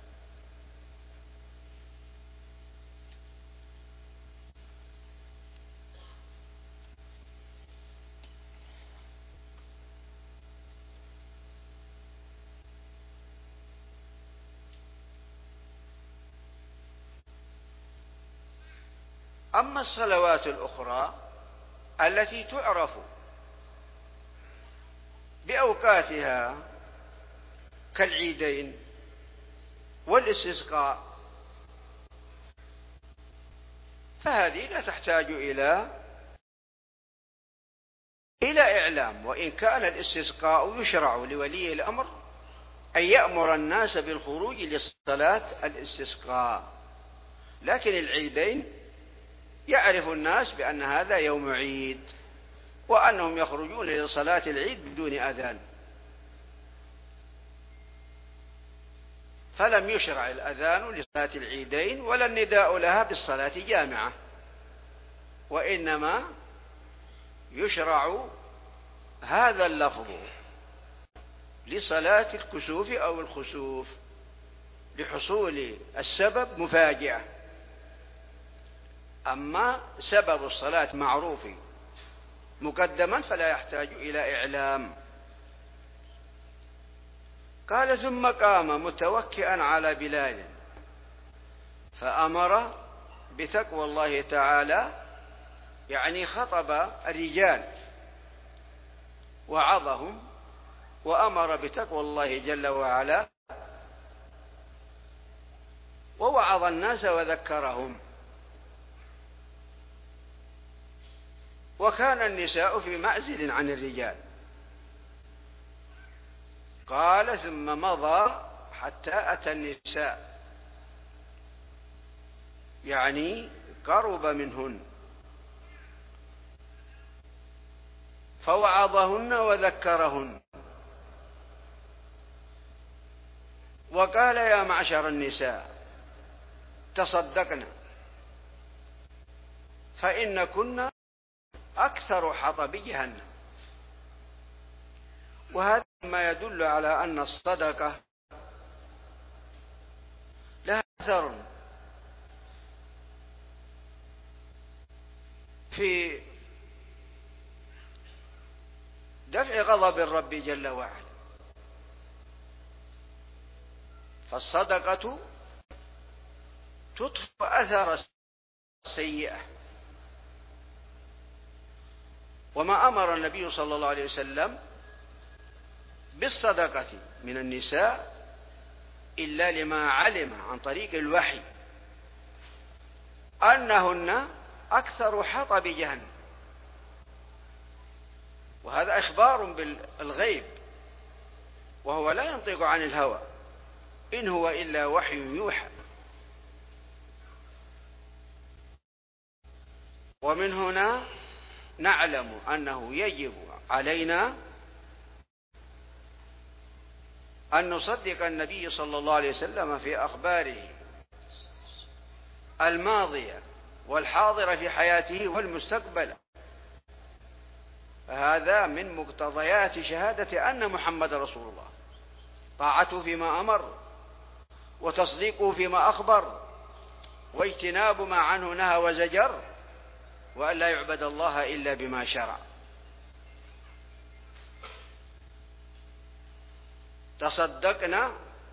أما الصلوات الأخرى التي تعرف بأوقاتها كالعيدين والاستسقاء، فهذه لا تحتاج إلى إلى إعلام، وإن كان الاستسقاء يشرع لولي الأمر أن يأمر الناس بالخروج لصلاة الاستسقاء، لكن العيدين يعرف الناس بأن هذا يوم عيد وأنهم يخرجون لصلاة العيد بدون أذان، فلم يشرع الأذان لصلاة العيدين ولا النداء لها بالصلاة جامعة، وإنما يشرع هذا اللفظ لصلاة الكسوف أو الخسوف لحصول السبب مفاجأة. أما سبب الصلاة معروف مقدما فلا يحتاج إلى إعلام. قال: ثم قام متوكئا على بلال فأمر بتقوى الله تعالى، يعني خطب الرجال وعظهم وأمر بتقوى الله جل وعلا، ووعظ الناس وذكرهم. وكان النساء في معزل عن الرجال. قال: ثم مضى حتى أتى النساء، يعني قرب منهن، فوعظهن وذكرهن، وقال: يا معشر النساء تصدقن فإن كنا أكثر حطب جهنم. وهذا ما يدل على أن الصدقة لها أثر في دفع غضب الرب جل وعلا. فالصدقة تطفئ أثر السيئة. وما أمر النبي صلى الله عليه وسلم بالصدقة من النساء إلا لما علم عن طريق الوحي أنهن أكثر حطب جهنم، وهذا إخبار بالغيب، وهو لا ينطق عن الهوى، إن هو إلا وحي يوحى. ومن هنا نعلم أنه يجب علينا أن نصدق النبي صلى الله عليه وسلم في أخباره الماضية والحاضرة في حياته والمستقبل. فهذا من مقتضيات شهادة أن محمد رسول الله، طاعته فيما أمر وتصديقه فيما أخبر واجتناب ما عنه نهى وزجر، وأن لا يعبد الله إلا بما شرع. تصدقنا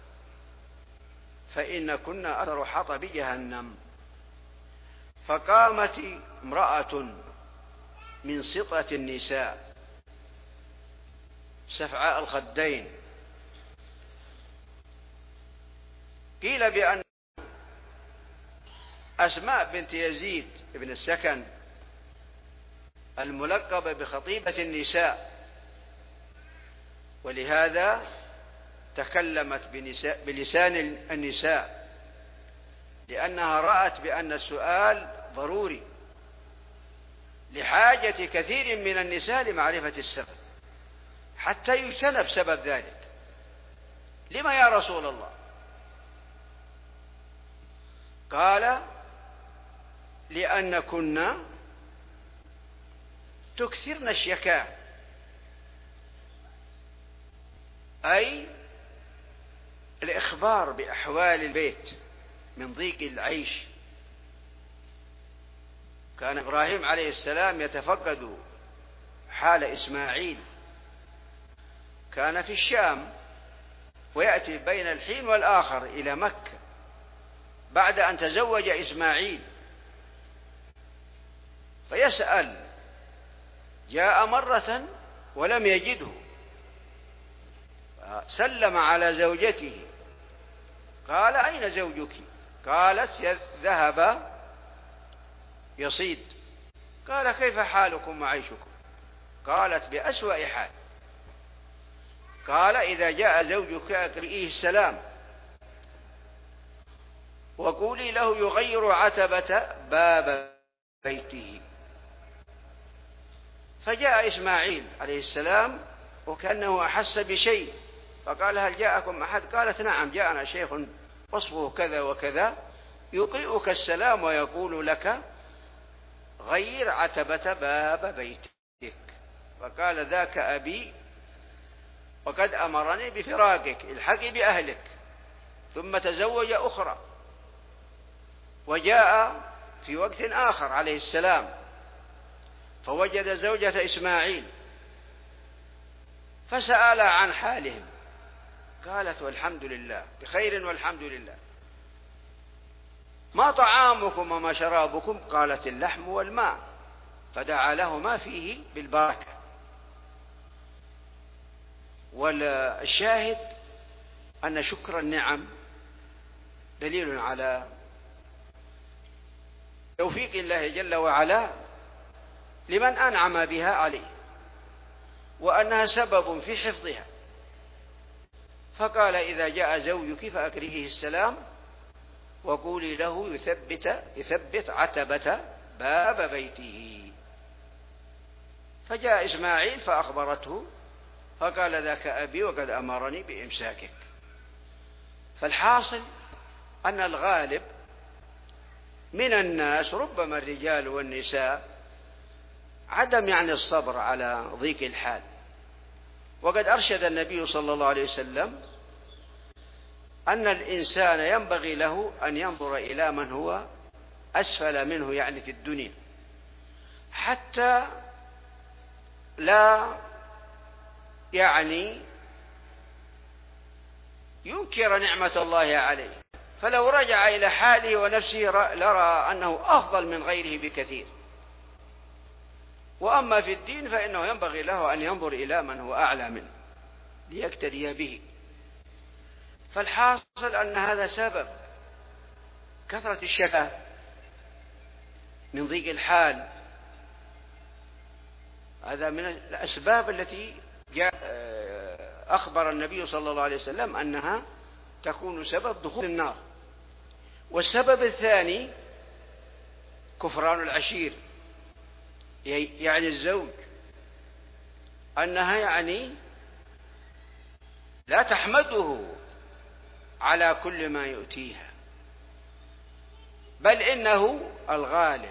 فإن كنا أثر حطب جهنم. فقامت امرأة من سطة النساء سفعاء الخدين، قيل بأن أسماء بنت يزيد بن السكن الملقبة بخطيبة النساء، ولهذا تكلمت بلسان النساء، لأنها رأت بأن السؤال ضروري لحاجة كثير من النساء لمعرفة السبب حتى يجتنب سبب ذلك. لما يا رسول الله؟ قال: لأن كنا تكثرن الشكاء، أي الإخبار بأحوال البيت من ضيق العيش. كان إبراهيم عليه السلام يتفقد حال إسماعيل، كان في الشام ويأتي بين الحين والآخر إلى مكة بعد أن تزوج إسماعيل، فيسأل: جاء مرة ولم يجده، سلم على زوجته، قال: أين زوجك؟ قالت: ذهب يصيد. قال: كيف حالكم وعيشكم؟ قالت: بأسوأ حال. قال: إذا جاء زوجك أقرئيه السلام وقولي له يغير عتبة باب بيته. فجاء إسماعيل عليه السلام وكأنه أحس بشيء، فقال: هل جاءكم أحد؟ قالت: نعم، جاءنا شيخ وصفه كذا وكذا يقرئك السلام ويقول لك غير عتبة باب بيتك. فقال: ذاك أبي وقد أمرني بفراقك، الحقي بأهلك. ثم تزوج أخرى، وجاء في وقت آخر عليه السلام فوجد زوجة إسماعيل فسأل عن حالهم، قالت: والحمد لله بخير والحمد لله. ما طعامكم وما شرابكم؟ قالت: اللحم والماء. فدعا له ما فيه بالبركة. والشاهد أن شكر النعم دليل على توفيق الله جل وعلا لمن أنعم بها عليه، وأنها سبب في حفظها. فقال: إذا جاء زوجك فأكرهه السلام وقولي له يثبت, يثبت عتبة باب بيته. فجاء إسماعيل فأخبرته فقال: ذاك أبي وقد أمرني بإمساكك. فالحاصل أن الغالب من الناس ربما الرجال والنساء عدم يعني الصبر على ضيق الحال. وقد أرشد النبي صلى الله عليه وسلم أن الإنسان ينبغي له أن ينظر إلى من هو أسفل منه يعني في الدنيا، حتى لا يعني ينكر نعمة الله عليه، فلو رجع إلى حاله ونفسه لرى أنه أفضل من غيره بكثير. وأما في الدين فإنه ينبغي له أن ينظر إلى من هو أعلى منه ليقتدي به. فالحاصل أن هذا سبب كثرة الشكوى من ضيق الحال، هذا من الأسباب التي أخبر النبي صلى الله عليه وسلم أنها تكون سبب دخول النار. والسبب الثاني كفران العشير، يعني الزوج، أنها يعني لا تحمده على كل ما يؤتيها، بل إنه الغالب،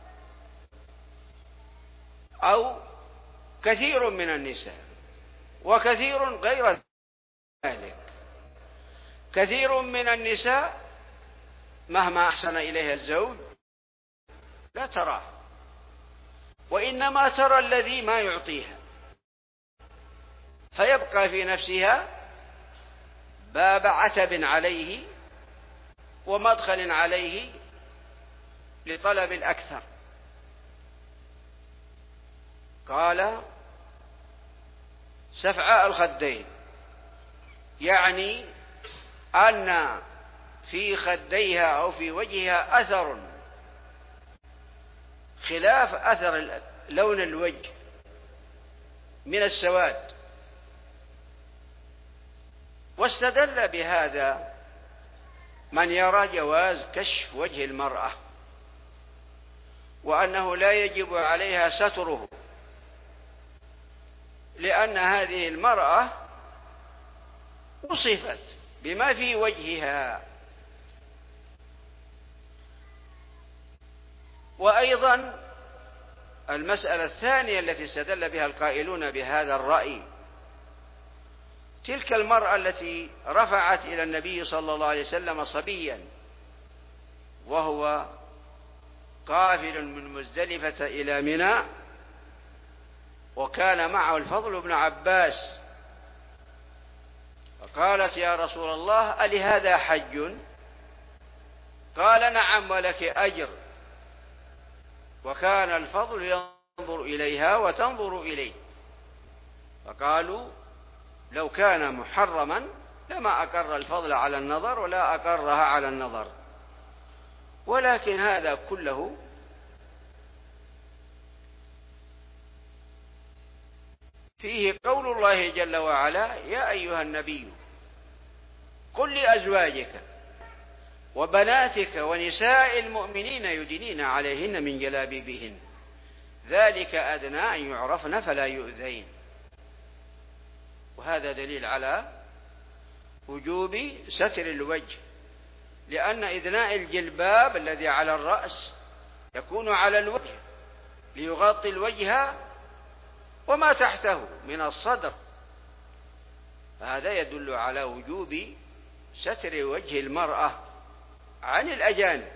أو كثير من النساء، وكثير غير ذلك. كثير من النساء مهما أحسن إليها الزوج لا تراه، وإنما ترى الذي ما يعطيها، فيبقى في نفسها باب عتب عليه ومدخل عليه لطلب الأكثر. قال سفعاء الخدين، يعني أن في خديها أو في وجهها أثر خلاف أثر لون الوجه من السواد. واستدل بهذا من يرى جواز كشف وجه المرأة، وأنه لا يجب عليها ستره، لأن هذه المرأة وصفت بما في وجهها. وأيضا المسألة الثانية التي استدل بها القائلون بهذا الرأي، تلك المرأة التي رفعت إلى النبي صلى الله عليه وسلم صبيا وهو قافل من مزدلفة إلى منى، وكان معه الفضل بن عباس، فقالت يا رسول الله ألهذا حج؟ قال نعم ولك أجر. وكان الفضل ينظر إليها وتنظر إليه، فقالوا لو كان محرما لما أقر الفضل على النظر ولا أقرها على النظر. ولكن هذا كله فيه قول الله جل وعلا يا أيها النبي قل لأزواجك وبناتك ونساء المؤمنين يدنين عليهن من جلابيبهن ذلك أدنى أن يعرفن فلا يؤذين. وهذا دليل على وجوب ستر الوجه، لأن إدناء الجلباب الذي على الرأس يكون على الوجه ليغطي الوجه وما تحته من الصدر، فهذا يدل على وجوب ستر وجه المرأة عن الأجانب.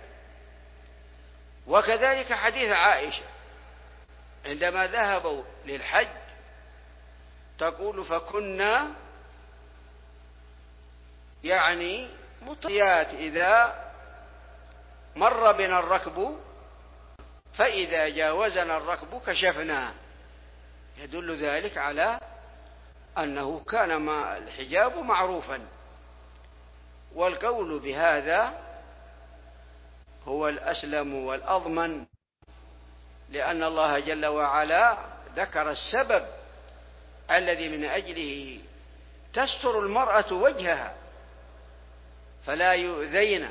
وكذلك حديث عائشة عندما ذهبوا للحج تقول فكنا يعني مطيات إذا مر بنا الركب فإذا جاوزنا الركب كشفنا، يدل ذلك على أنه كان الحجاب معروفا. والقول بهذا هو الأسلم والأضمن، لأن الله جل وعلا ذكر السبب الذي من أجله تستر المرأة وجهها فلا يؤذين،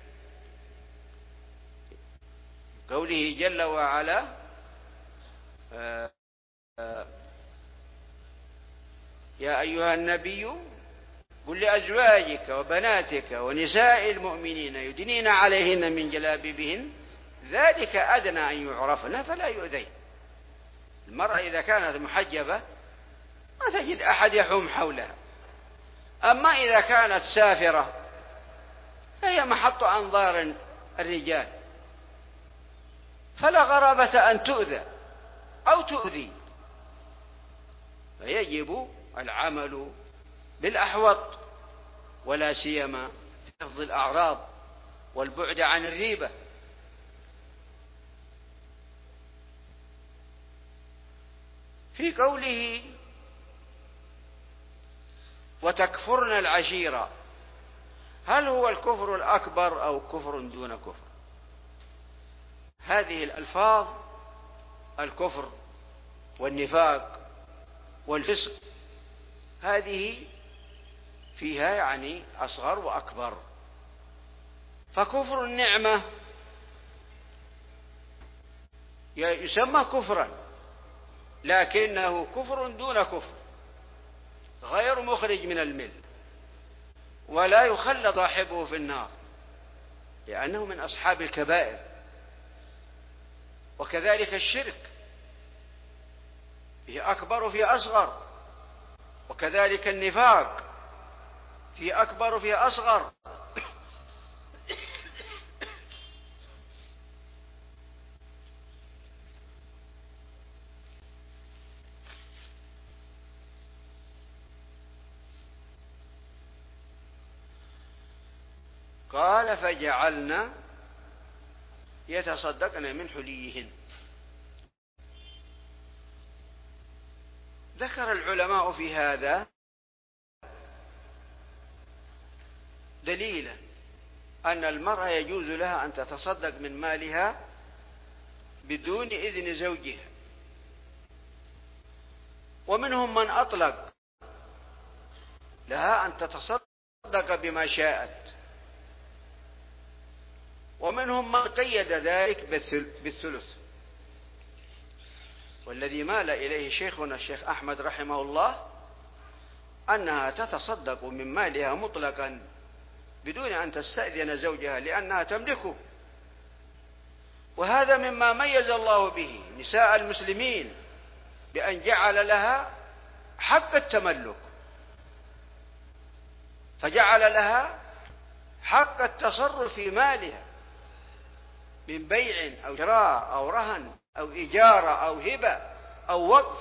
قوله جل وعلا آآ آآ يا أيها النبي قل لأزواجك وبناتك ونساء المؤمنين يدنين عليهن من جلابيبهن ذلك أدنى أن يعرفن فلا يؤذين. المرأة إذا كانت محجبة ما تجد أحد يحوم حولها، أما إذا كانت سافرة فهي محط أنظار الرجال، فلا غرابة أن تؤذى أو تؤذي، فيجب العمل بالأحوط، ولا سيما في حفظ الأعراض والبعد عن الريبة. في قوله وتكفرن العشيرة، هل هو الكفر الأكبر أو كفر دون كفر؟ هذه الألفاظ الكفر والنفاق والفسق هذه فيها يعني أصغر وأكبر. فكفر النعمة يسمى كفرا، لكنه كفر دون كفر، غير مخرج من المل، ولا يخلد صاحبه في النار، لأنه من أصحاب الكبائر. وكذلك الشرك فيه أكبر وفيه أصغر، وكذلك النفاق فيه أكبر وفيه أصغر. قال فجعلنا يتصدقن من حليهن. ذكر العلماء في هذا دليلا أن المرأة يجوز لها أن تتصدق من مالها بدون إذن زوجها، ومنهم من أطلق لها أن تتصدق بما شاءت، ومنهم من قيد ذلك بالثلث. والذي مال إليه شيخنا الشيخ أحمد رحمه الله أنها تتصدق من مالها مطلقا بدون أن تستأذن زوجها، لأنها تملكه. وهذا مما ميز الله به نساء المسلمين، بأن جعل لها حق التملك، فجعل لها حق التصرف في مالها من بيع أو شراء أو رهن أو إجارة أو هبة أو وقف،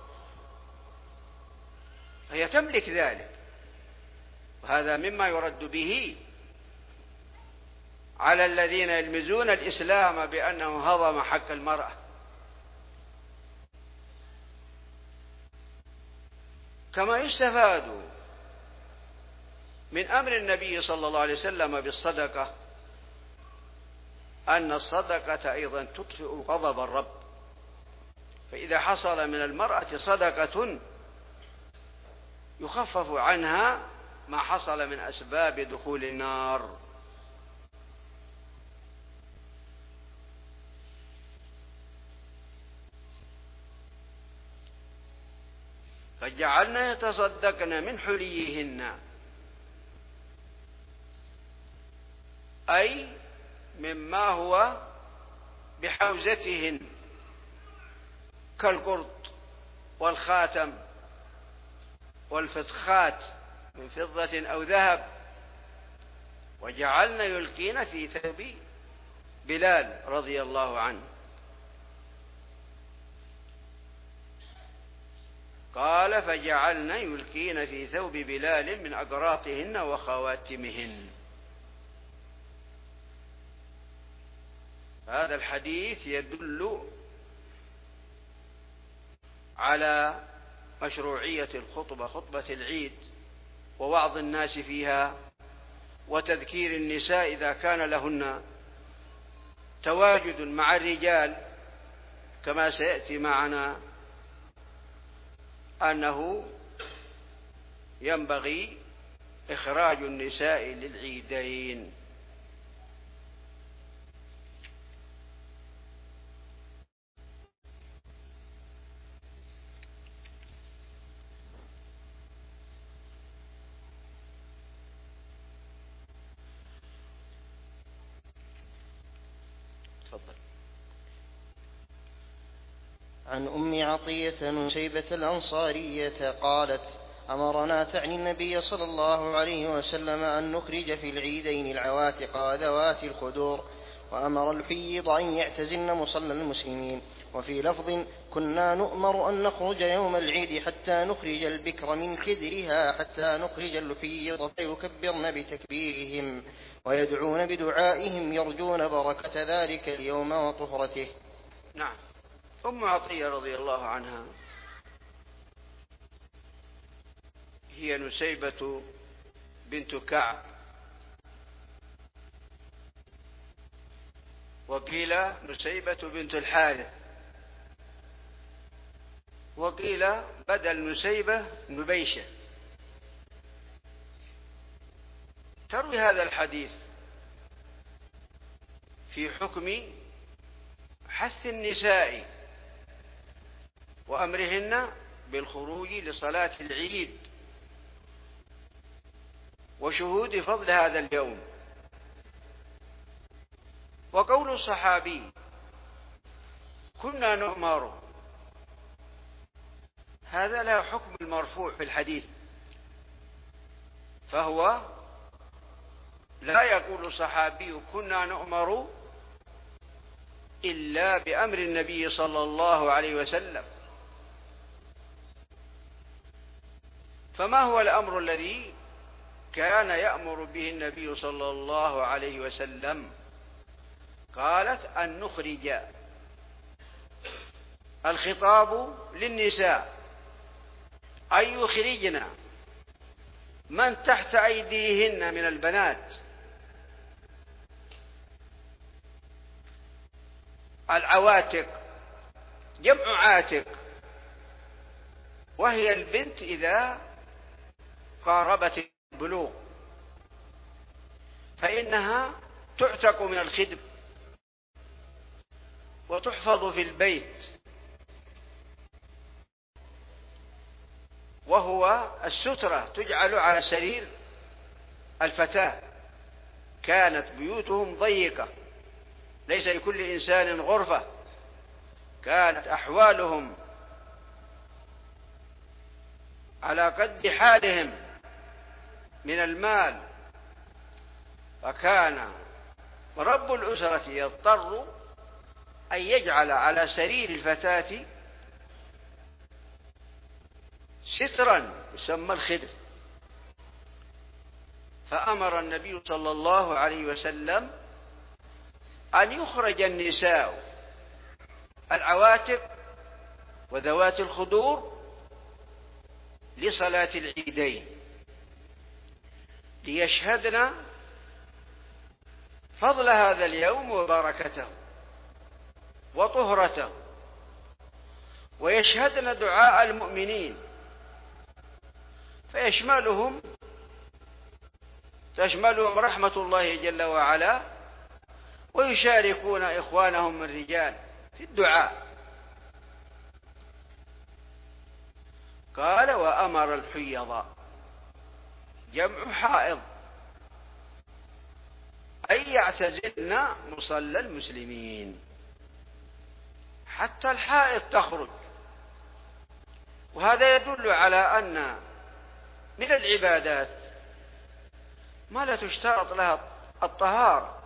فهي تملك ذلك. وهذا مما يرد به على الذين يلمزون الإسلام بأنه هضم حق المرأة. كما يستفاد من أمر النبي صلى الله عليه وسلم بالصدقة أن الصدقة أيضا تطفئ غضب الرب، فإذا حصل من المرأة صدقة يخفف عنها ما حصل من أسباب دخول النار. فجعلنا يتصدقن من حليهن، أي مما هو بحوزتهن كالقرط والخاتم والفتخات من فضة أو ذهب. وجعلنا يلقين في ثوب بلال رضي الله عنه. قال فجعلنا يلقين في ثوب بلال من أقراطهن وخواتمهن. هذا الحديث يدل على مشروعية الخطبة، خطبة العيد، ووعظ الناس فيها، وتذكير النساء إذا كان لهن تواجد مع الرجال، كما سيأتي معنا أنه ينبغي إخراج النساء للعيدين. عن أم عطية نسيبة الأنصارية قالت أمرنا تعني النبي صلى الله عليه وسلم أن نخرج في العيدين العواتق ذوات الخدور وأمر الحيض أن يعتزلن مصلى المسلمين. وفي لفظ: كنا نؤمر أن نخرج يوم العيد حتى نخرج البكر من خدرها حتى نخرج الحيض فيكبرن بتكبيرهم ويدعون بدعائهم يرجون بركة ذلك اليوم وطهرته. نعم. أم عطية رضي الله عنها هي نسيبة بنت كعب، وقيل نسيبة بنت الحارث، وقيل بدل نسيبة نبيشة. تروي هذا الحديث في حكم حث النساء وأمرهن بالخروج لصلاة العيد وشهود فضل هذا اليوم. وقول الصحابي كنا نؤمر، هذا لا حكم المرفوع في الحديث، فهو لا يقول الصحابي كنا نؤمر إلا بأمر النبي صلى الله عليه وسلم. فما هو الأمر الذي كان يأمر به النبي صلى الله عليه وسلم؟ قالت أن نخرج. الخطاب للنساء أن يخرجن من تحت أيديهن من البنات. العواتق جمع عاتق، وهي البنت إذا قاربت البلوغ فإنها تعتق من الخدم وتحفظ في البيت، وهو السترة تجعل على سرير الفتاة. كانت بيوتهم ضيقة، ليس لكل إنسان غرفة، كانت أحوالهم على قد حالهم من المال، فكان رب الأسرة يضطر أن يجعل على سرير الفتاة سترا يسمى الخدر. فأمر النبي صلى الله عليه وسلم أن يخرج النساء العواتق وذوات الخدور لصلاة العيدين ليشهدن فضل هذا اليوم وبركته وطهرته، ويشهدن دعاء المؤمنين، فيشملهم تشملهم رحمة الله جل وعلا، ويشاركون إخوانهم الرجال في الدعاء. قال وأمر الحيض جمع حائض أن يعتزلن مصلى المسلمين، حتى الحائض تخرج. وهذا يدل على أن من العبادات ما لا تشترط لها الطهارة،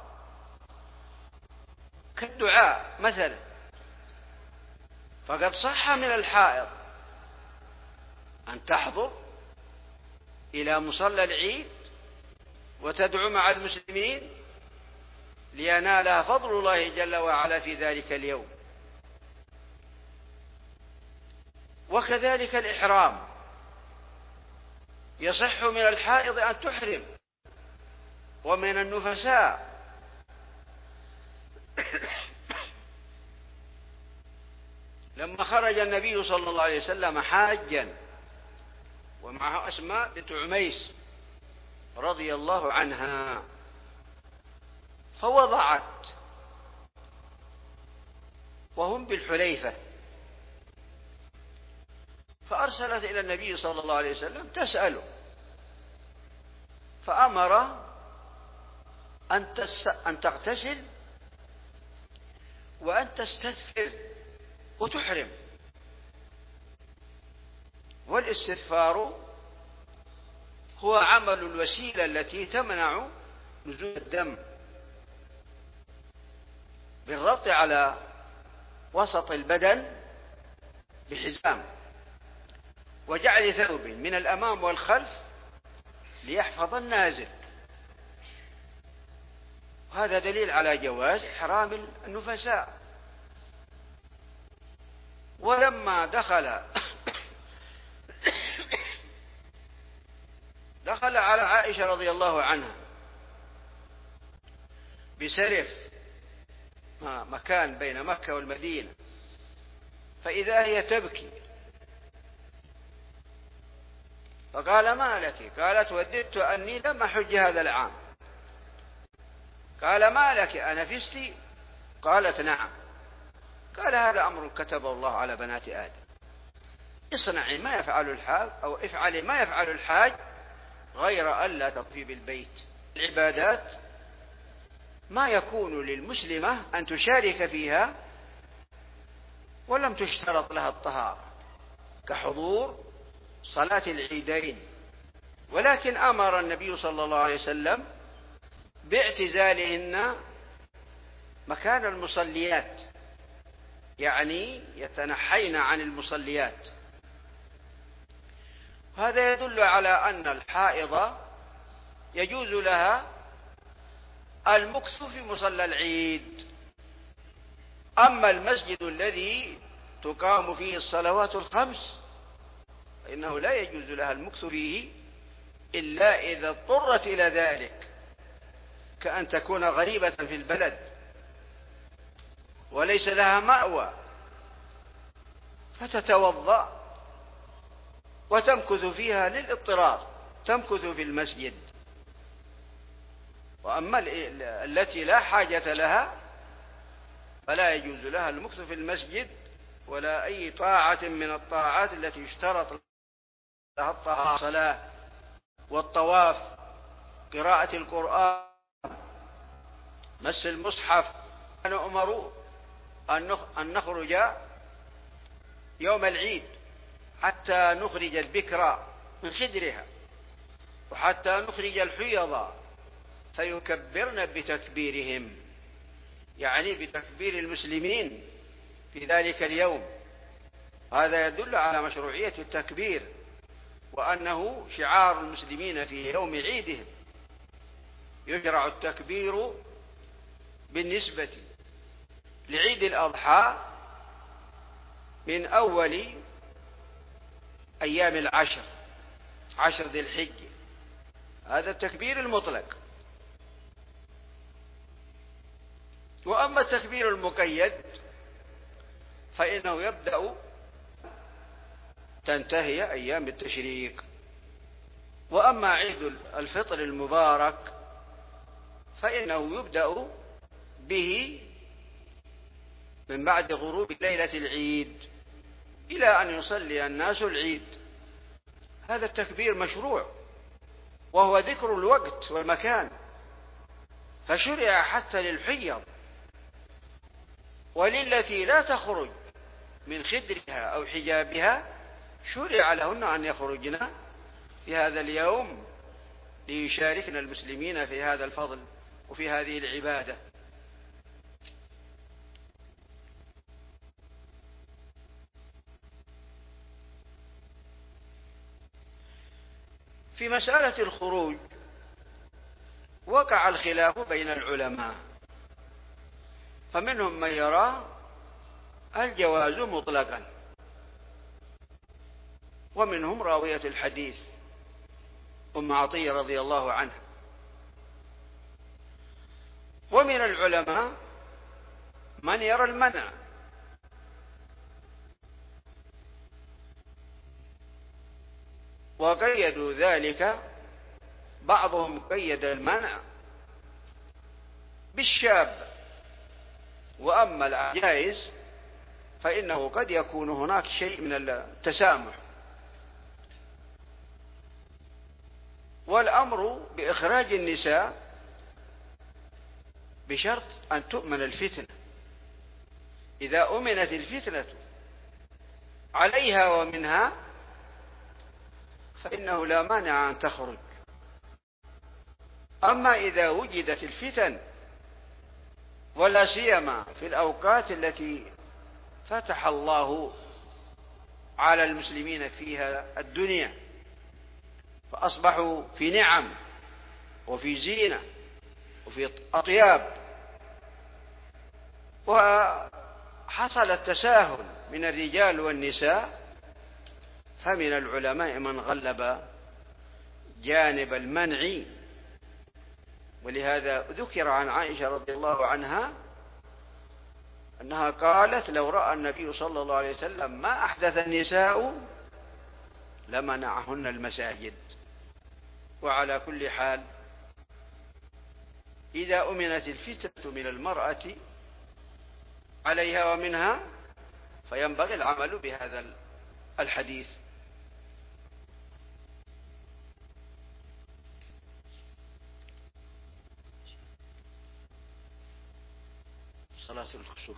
كالدعاء مثلا، فقد صح من الحائض أن تحضر إلى مصلى العيد وتدعو مع المسلمين لينالها فضل الله جل وعلا في ذلك اليوم. وكذلك الإحرام، يصح من الحائض أن تحرم، ومن النفساء لما خرج النبي صلى الله عليه وسلم حاجا ومعه أسماء بنت عميس رضي الله عنها، فوضعت وهم بالحليفة، فأرسلت إلى النبي صلى الله عليه وسلم تسأله، فأمر أن, تس... أن تغتسل وأن تستثفر وتحرم. والاستثفار هو عمل الوسيلة التي تمنع نزول الدم، بالربط على وسط البدن بحزام، وجعل ثوب من الأمام والخلف ليحفظ النازل. وهذا دليل على جواز إحرام النفساء. ولما دخل دخل على عائشة رضي الله عنها بسرف مكان بين مكة والمدينة، فإذا هي تبكي، فقال: ما لك؟ قالت: وددت أني لم أحج هذا العام. قال: ما لك أنفستي؟ قالت: نعم. قال: هذا أمر كتبه الله على بنات آدم، اصنعي ما يفعل الحاج أو افعلي ما يفعل الحاج غير أن لا تطفي بالبيت. العبادات ما يكون للمسلمة أن تشارك فيها ولم تشترط لها الطهارة، كحضور صلاة العيدين، ولكن أمر النبي صلى الله عليه وسلم باعتزالهن مكان المصليات، يعني يتنحين عن المصليات. هذا يدل على أن الحائض يجوز لها المكث في مصلى العيد. أما المسجد الذي تقام فيه الصلوات الخمس فإنه لا يجوز لها المكث فيه إلا إذا اضطرت إلى ذلك، كأن تكون غريبة في البلد وليس لها مأوى، فتتوضأ وتمكث فيها للاضطرار، تمكث في المسجد. وأما التي لا حاجة لها فلا يجوز لها المكث في المسجد ولا أي طاعة من الطاعات التي يشترط لها الطهارة، الصلاة والطواف، قراءة القرآن، مس المصحف. نؤمر أن نخرج يوم العيد حتى نخرج البكرة من خدرها، وحتى نخرج الحيض فيكبرن بتكبيرهم، يعني بتكبير المسلمين في ذلك اليوم. هذا يدل على مشروعية التكبير، وأنه شعار المسلمين في يوم عيدهم. يشرع التكبير بالنسبة لعيد الأضحى من أول أيام العشر، عشر ذي الحجة، هذا التكبير المطلق. وأما التكبير المقيد فإنه يبدأ تنتهي أيام التشريق. وأما عيد الفطر المبارك فإنه يبدأ به من بعد غروب ليلة العيد إلى أن يصلي الناس العيد. هذا التكبير مشروع، وهو ذكر الوقت والمكان، فشرع حتى للحيض وللتي لا تخرج من خدرها أو حجابها، شرع لهن أن يخرجن في هذا اليوم ليشاركن المسلمين في هذا الفضل وفي هذه العبادة. في مسألة الخروج وقع الخلاف بين العلماء، فمنهم من يرى الجواز مطلقا، ومنهم راوية الحديث أم عطية رضي الله عنها. ومن العلماء من يرى المنع، وقيدوا ذلك، بعضهم قيد المنع بالشاب. وأما الجائز فإنه قد يكون هناك شيء من التسامح. والأمر بإخراج النساء بشرط أن تؤمن الفتنة. إذا أمنت الفتنة عليها ومنها فإنه لا مانع أن تخرج. أما إذا وجدت الفتن ولا سيما في الأوقات التي فتح الله على المسلمين فيها الدنيا، فأصبحوا في نعم وفي زينة وفي أطياب، وحصل التساهل من الرجال والنساء، فمن العلماء من غلب جانب المنع. ولهذا ذكر عن عائشة رضي الله عنها أنها قالت: لو رأى النبي صلى الله عليه وسلم ما أحدث النساء لمنعهن المساجد. وعلى كل حال، إذا أمنت الفتنة من المرأة عليها ومنها، فينبغي العمل بهذا الحديث. صلاة الكسوف.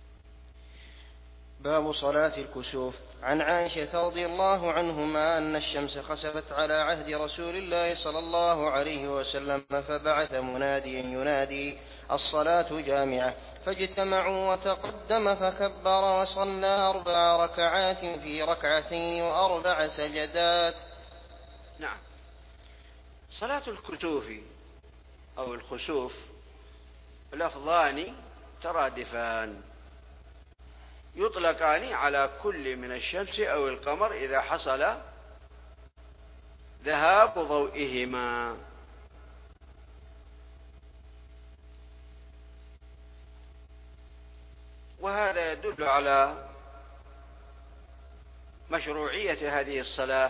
باب صلاة الكسوف. عن عائشة رضي الله عنهما أن الشمس خسفت على عهد رسول الله صلى الله عليه وسلم، فبعث مناديا ينادي: الصلاة جامعة، فاجتمعوا وتقدم فكبر وصلى أربع ركعات في ركعتين وأربع سجدات. نعم. صلاة الكسوف أو الخسوف لفظان ترادفان يطلقان على كل من الشمس أو القمر إذا حصل ذهاب ضوئهما. وهذا يدل على مشروعية هذه الصلاة،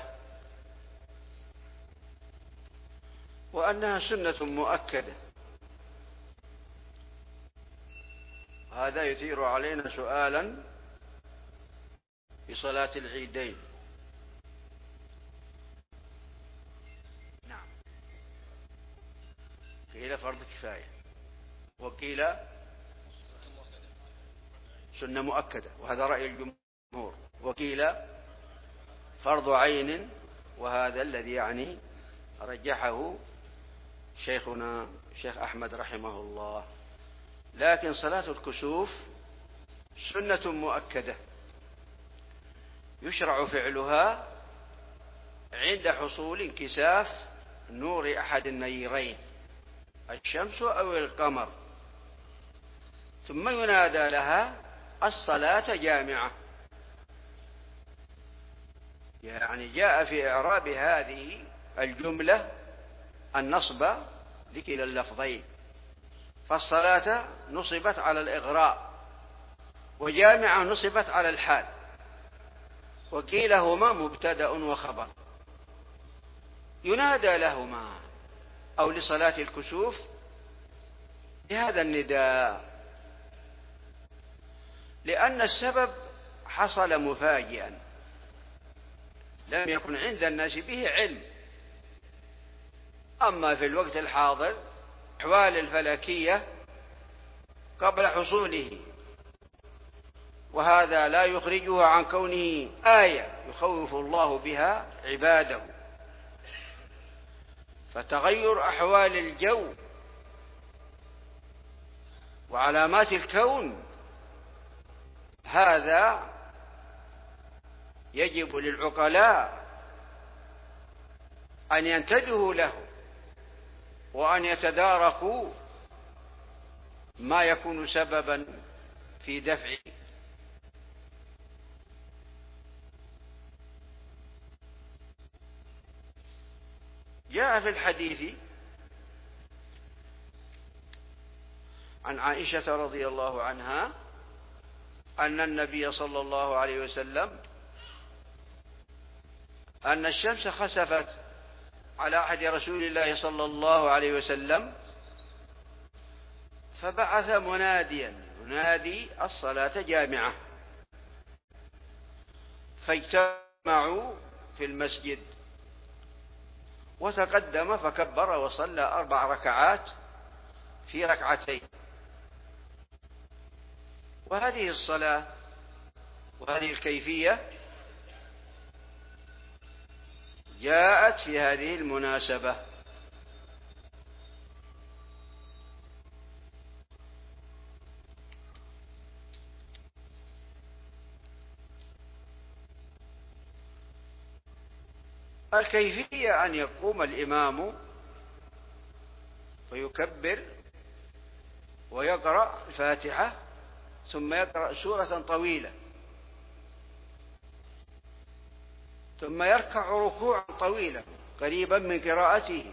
وأنها سنة مؤكدة. هذا يثير علينا سؤالا في صلاة العيدين. نعم. قيل فرض كفاية، وقيل سنة مؤكدة، وهذا رأي الجمهور، وقيل فرض عين، وهذا الذي يعني رجحه شيخنا شيخ أحمد رحمه الله. لكن صلاة الكسوف سنة مؤكدة يشرع فعلها عند حصول انكساف نور أحد النيرين، الشمس أو القمر، ثم ينادى لها: الصلاة جامعة. يعني جاء في إعراب هذه الجملة النصب لكلا اللفظين، فالصلاة نصبت على الإغراء، وجامعة نصبت على الحال، وكيلهما مبتدأ وخبر. ينادى لهما أو لصلاة الكسوف بهذا النداء، لأن السبب حصل مفاجئا لم يكن عند الناس به علم. أما في الوقت الحاضر الأحوال الفلكية قبل حصوله، وهذا لا يخرجه عن كونه آية يخوف الله بها عباده. فتغير أحوال الجو وعلامات الكون هذا يجب للعقلاء أن ينتبهوا له، وأن يتداركوا ما يكون سببا في دفعه. جاء في الحديث عن عائشة رضي الله عنها أن النبي صلى الله عليه وسلم أن الشمس خسفت على عهد رسول الله صلى الله عليه وسلم، فبعث مناديا ينادي: الصلاة جامعة، فاجتمعوا في المسجد، وتقدم فكبر وصلى أربع ركعات في ركعتين. وهذه الصلاة وهذه الكيفية جاءت في هذه المناسبة. الكيفية أن يقوم الإمام ويكبر ويقرأ الفاتحة ثم يقرأ سورة طويلة ثم يركع ركوعا طويلا قريبا من قراءته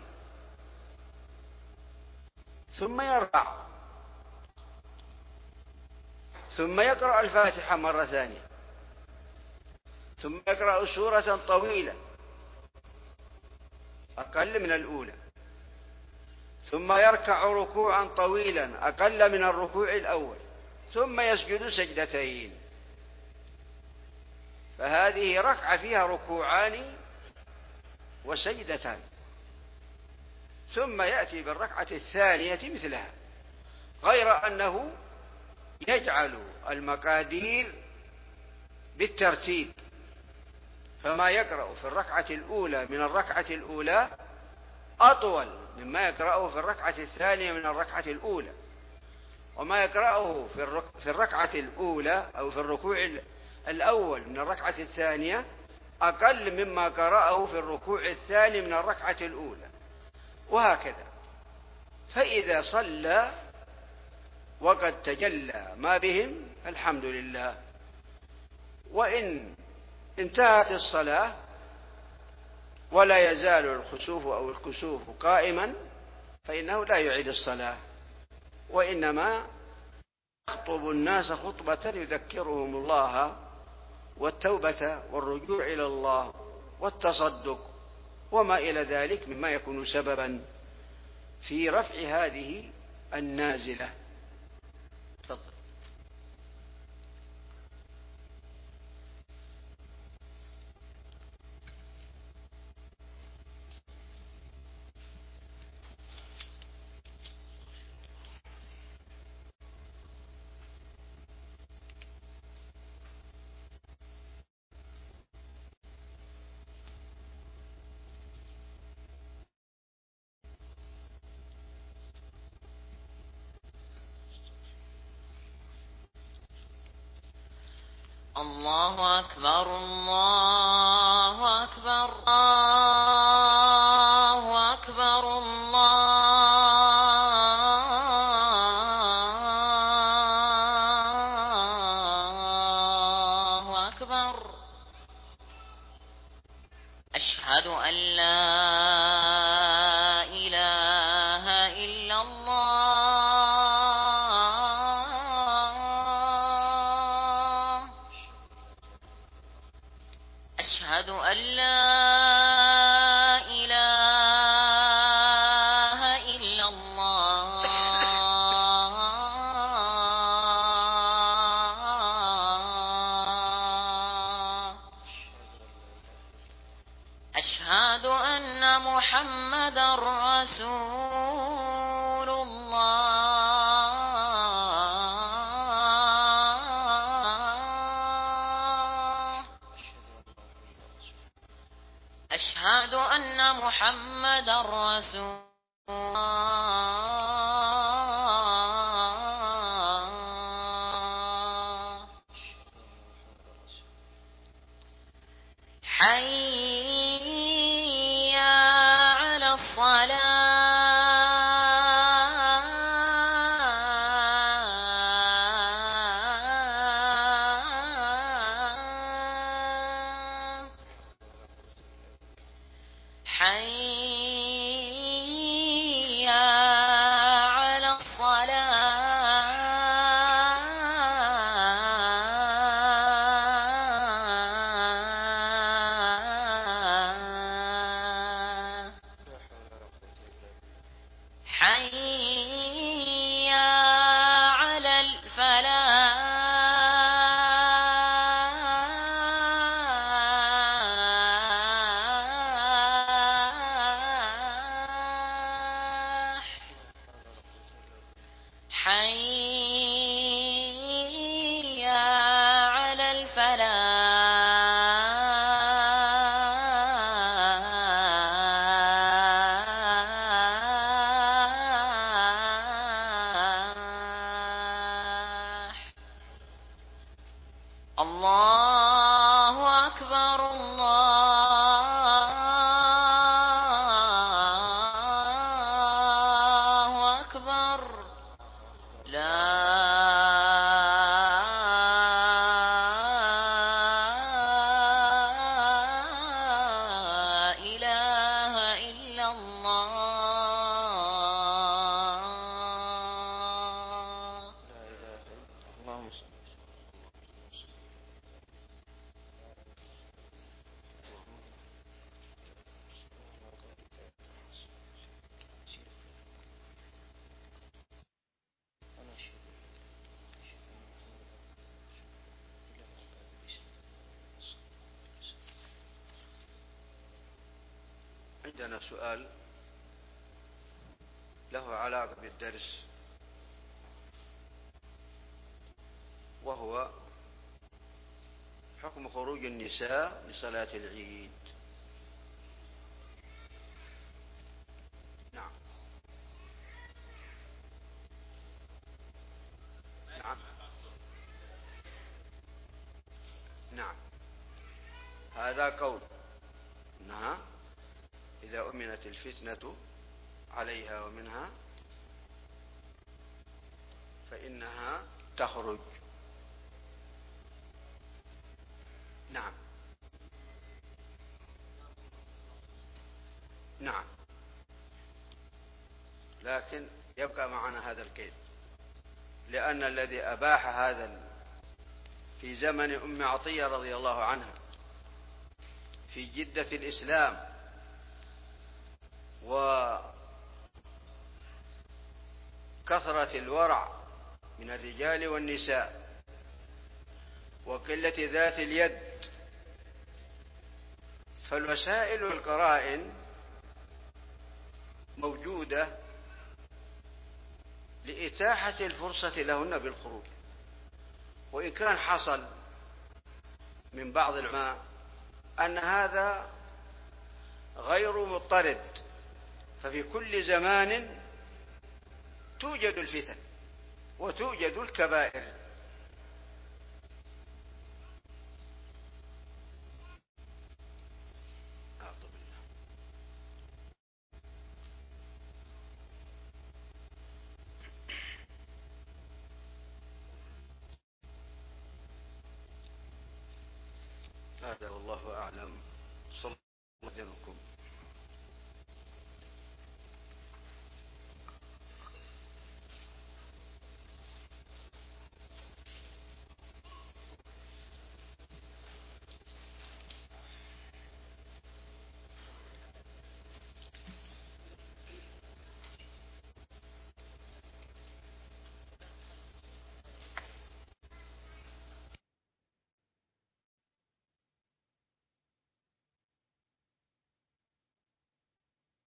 ثم يرفع ثم يقرأ الفاتحة مرة ثانية ثم يقرأ سورة طويلة أقل من الأولى ثم يركع ركوعا طويلا أقل من الركوع الأول ثم يسجد سجدتين. فهذه ركعة فيها ركوعان وسجدتان، ثم يأتي بالركعة الثانية مثلها، غير أنه يجعل المقادير بالترتيب، فما يقرأ في الركعة الأولى من الركعة الأولى أطول مما يقرأه في الركعة الثانية من الركعة الأولى، وما يقرأه في الركعة الأولى أو في الركوع الأول من الركعة الثانية أقل مما قرأه في الركوع الثاني من الركعة الأولى، وهكذا. فإذا صلى وقد تجلى ما بهم الحمد لله، وإن انتهت الصلاة ولا يزال الخسوف أو الكسوف قائما فإنه لا يعيد الصلاة، وإنما يخطب الناس خطبة يذكرهم الله والتوبة والرجوع إلى الله والتصدق وما إلى ذلك مما يكون سببا في رفع هذه النازلة. تفضل. الله أكبر الله أكبر الله أكبر الله أكبر. أشهد أن لا إله إلا الله. أشهد أن لا إله إلا الله. أشهد أن محمدا رسول الله. أشهد أن محمدا رسول الله. حي على الصلاة. حي على الصلاة. حي على عندنا سؤال له علاقة بالدرس، وهو حكم خروج النساء لصلاة العيد. نعم نعم نعم هذا قول انها اذا امنت الفتنة عليها ومنها فانها تخرج. نعم نعم لكن يبقى معنا هذا القيد، لأن الذي أباح هذا في زمن أم عطية رضي الله عنها في جدة الإسلام وكثرة الورع من الرجال والنساء وقلة ذات اليد، فالوسائل والقرائن موجودة لإتاحة الفرصة لهن بالخروج. وإن كان حصل من بعض العلماء أن هذا غير مضطرد، ففي كل زمان توجد الفتن وتوجد الكبائر. هذا والله أعلم. صلى الله عليه وسلم.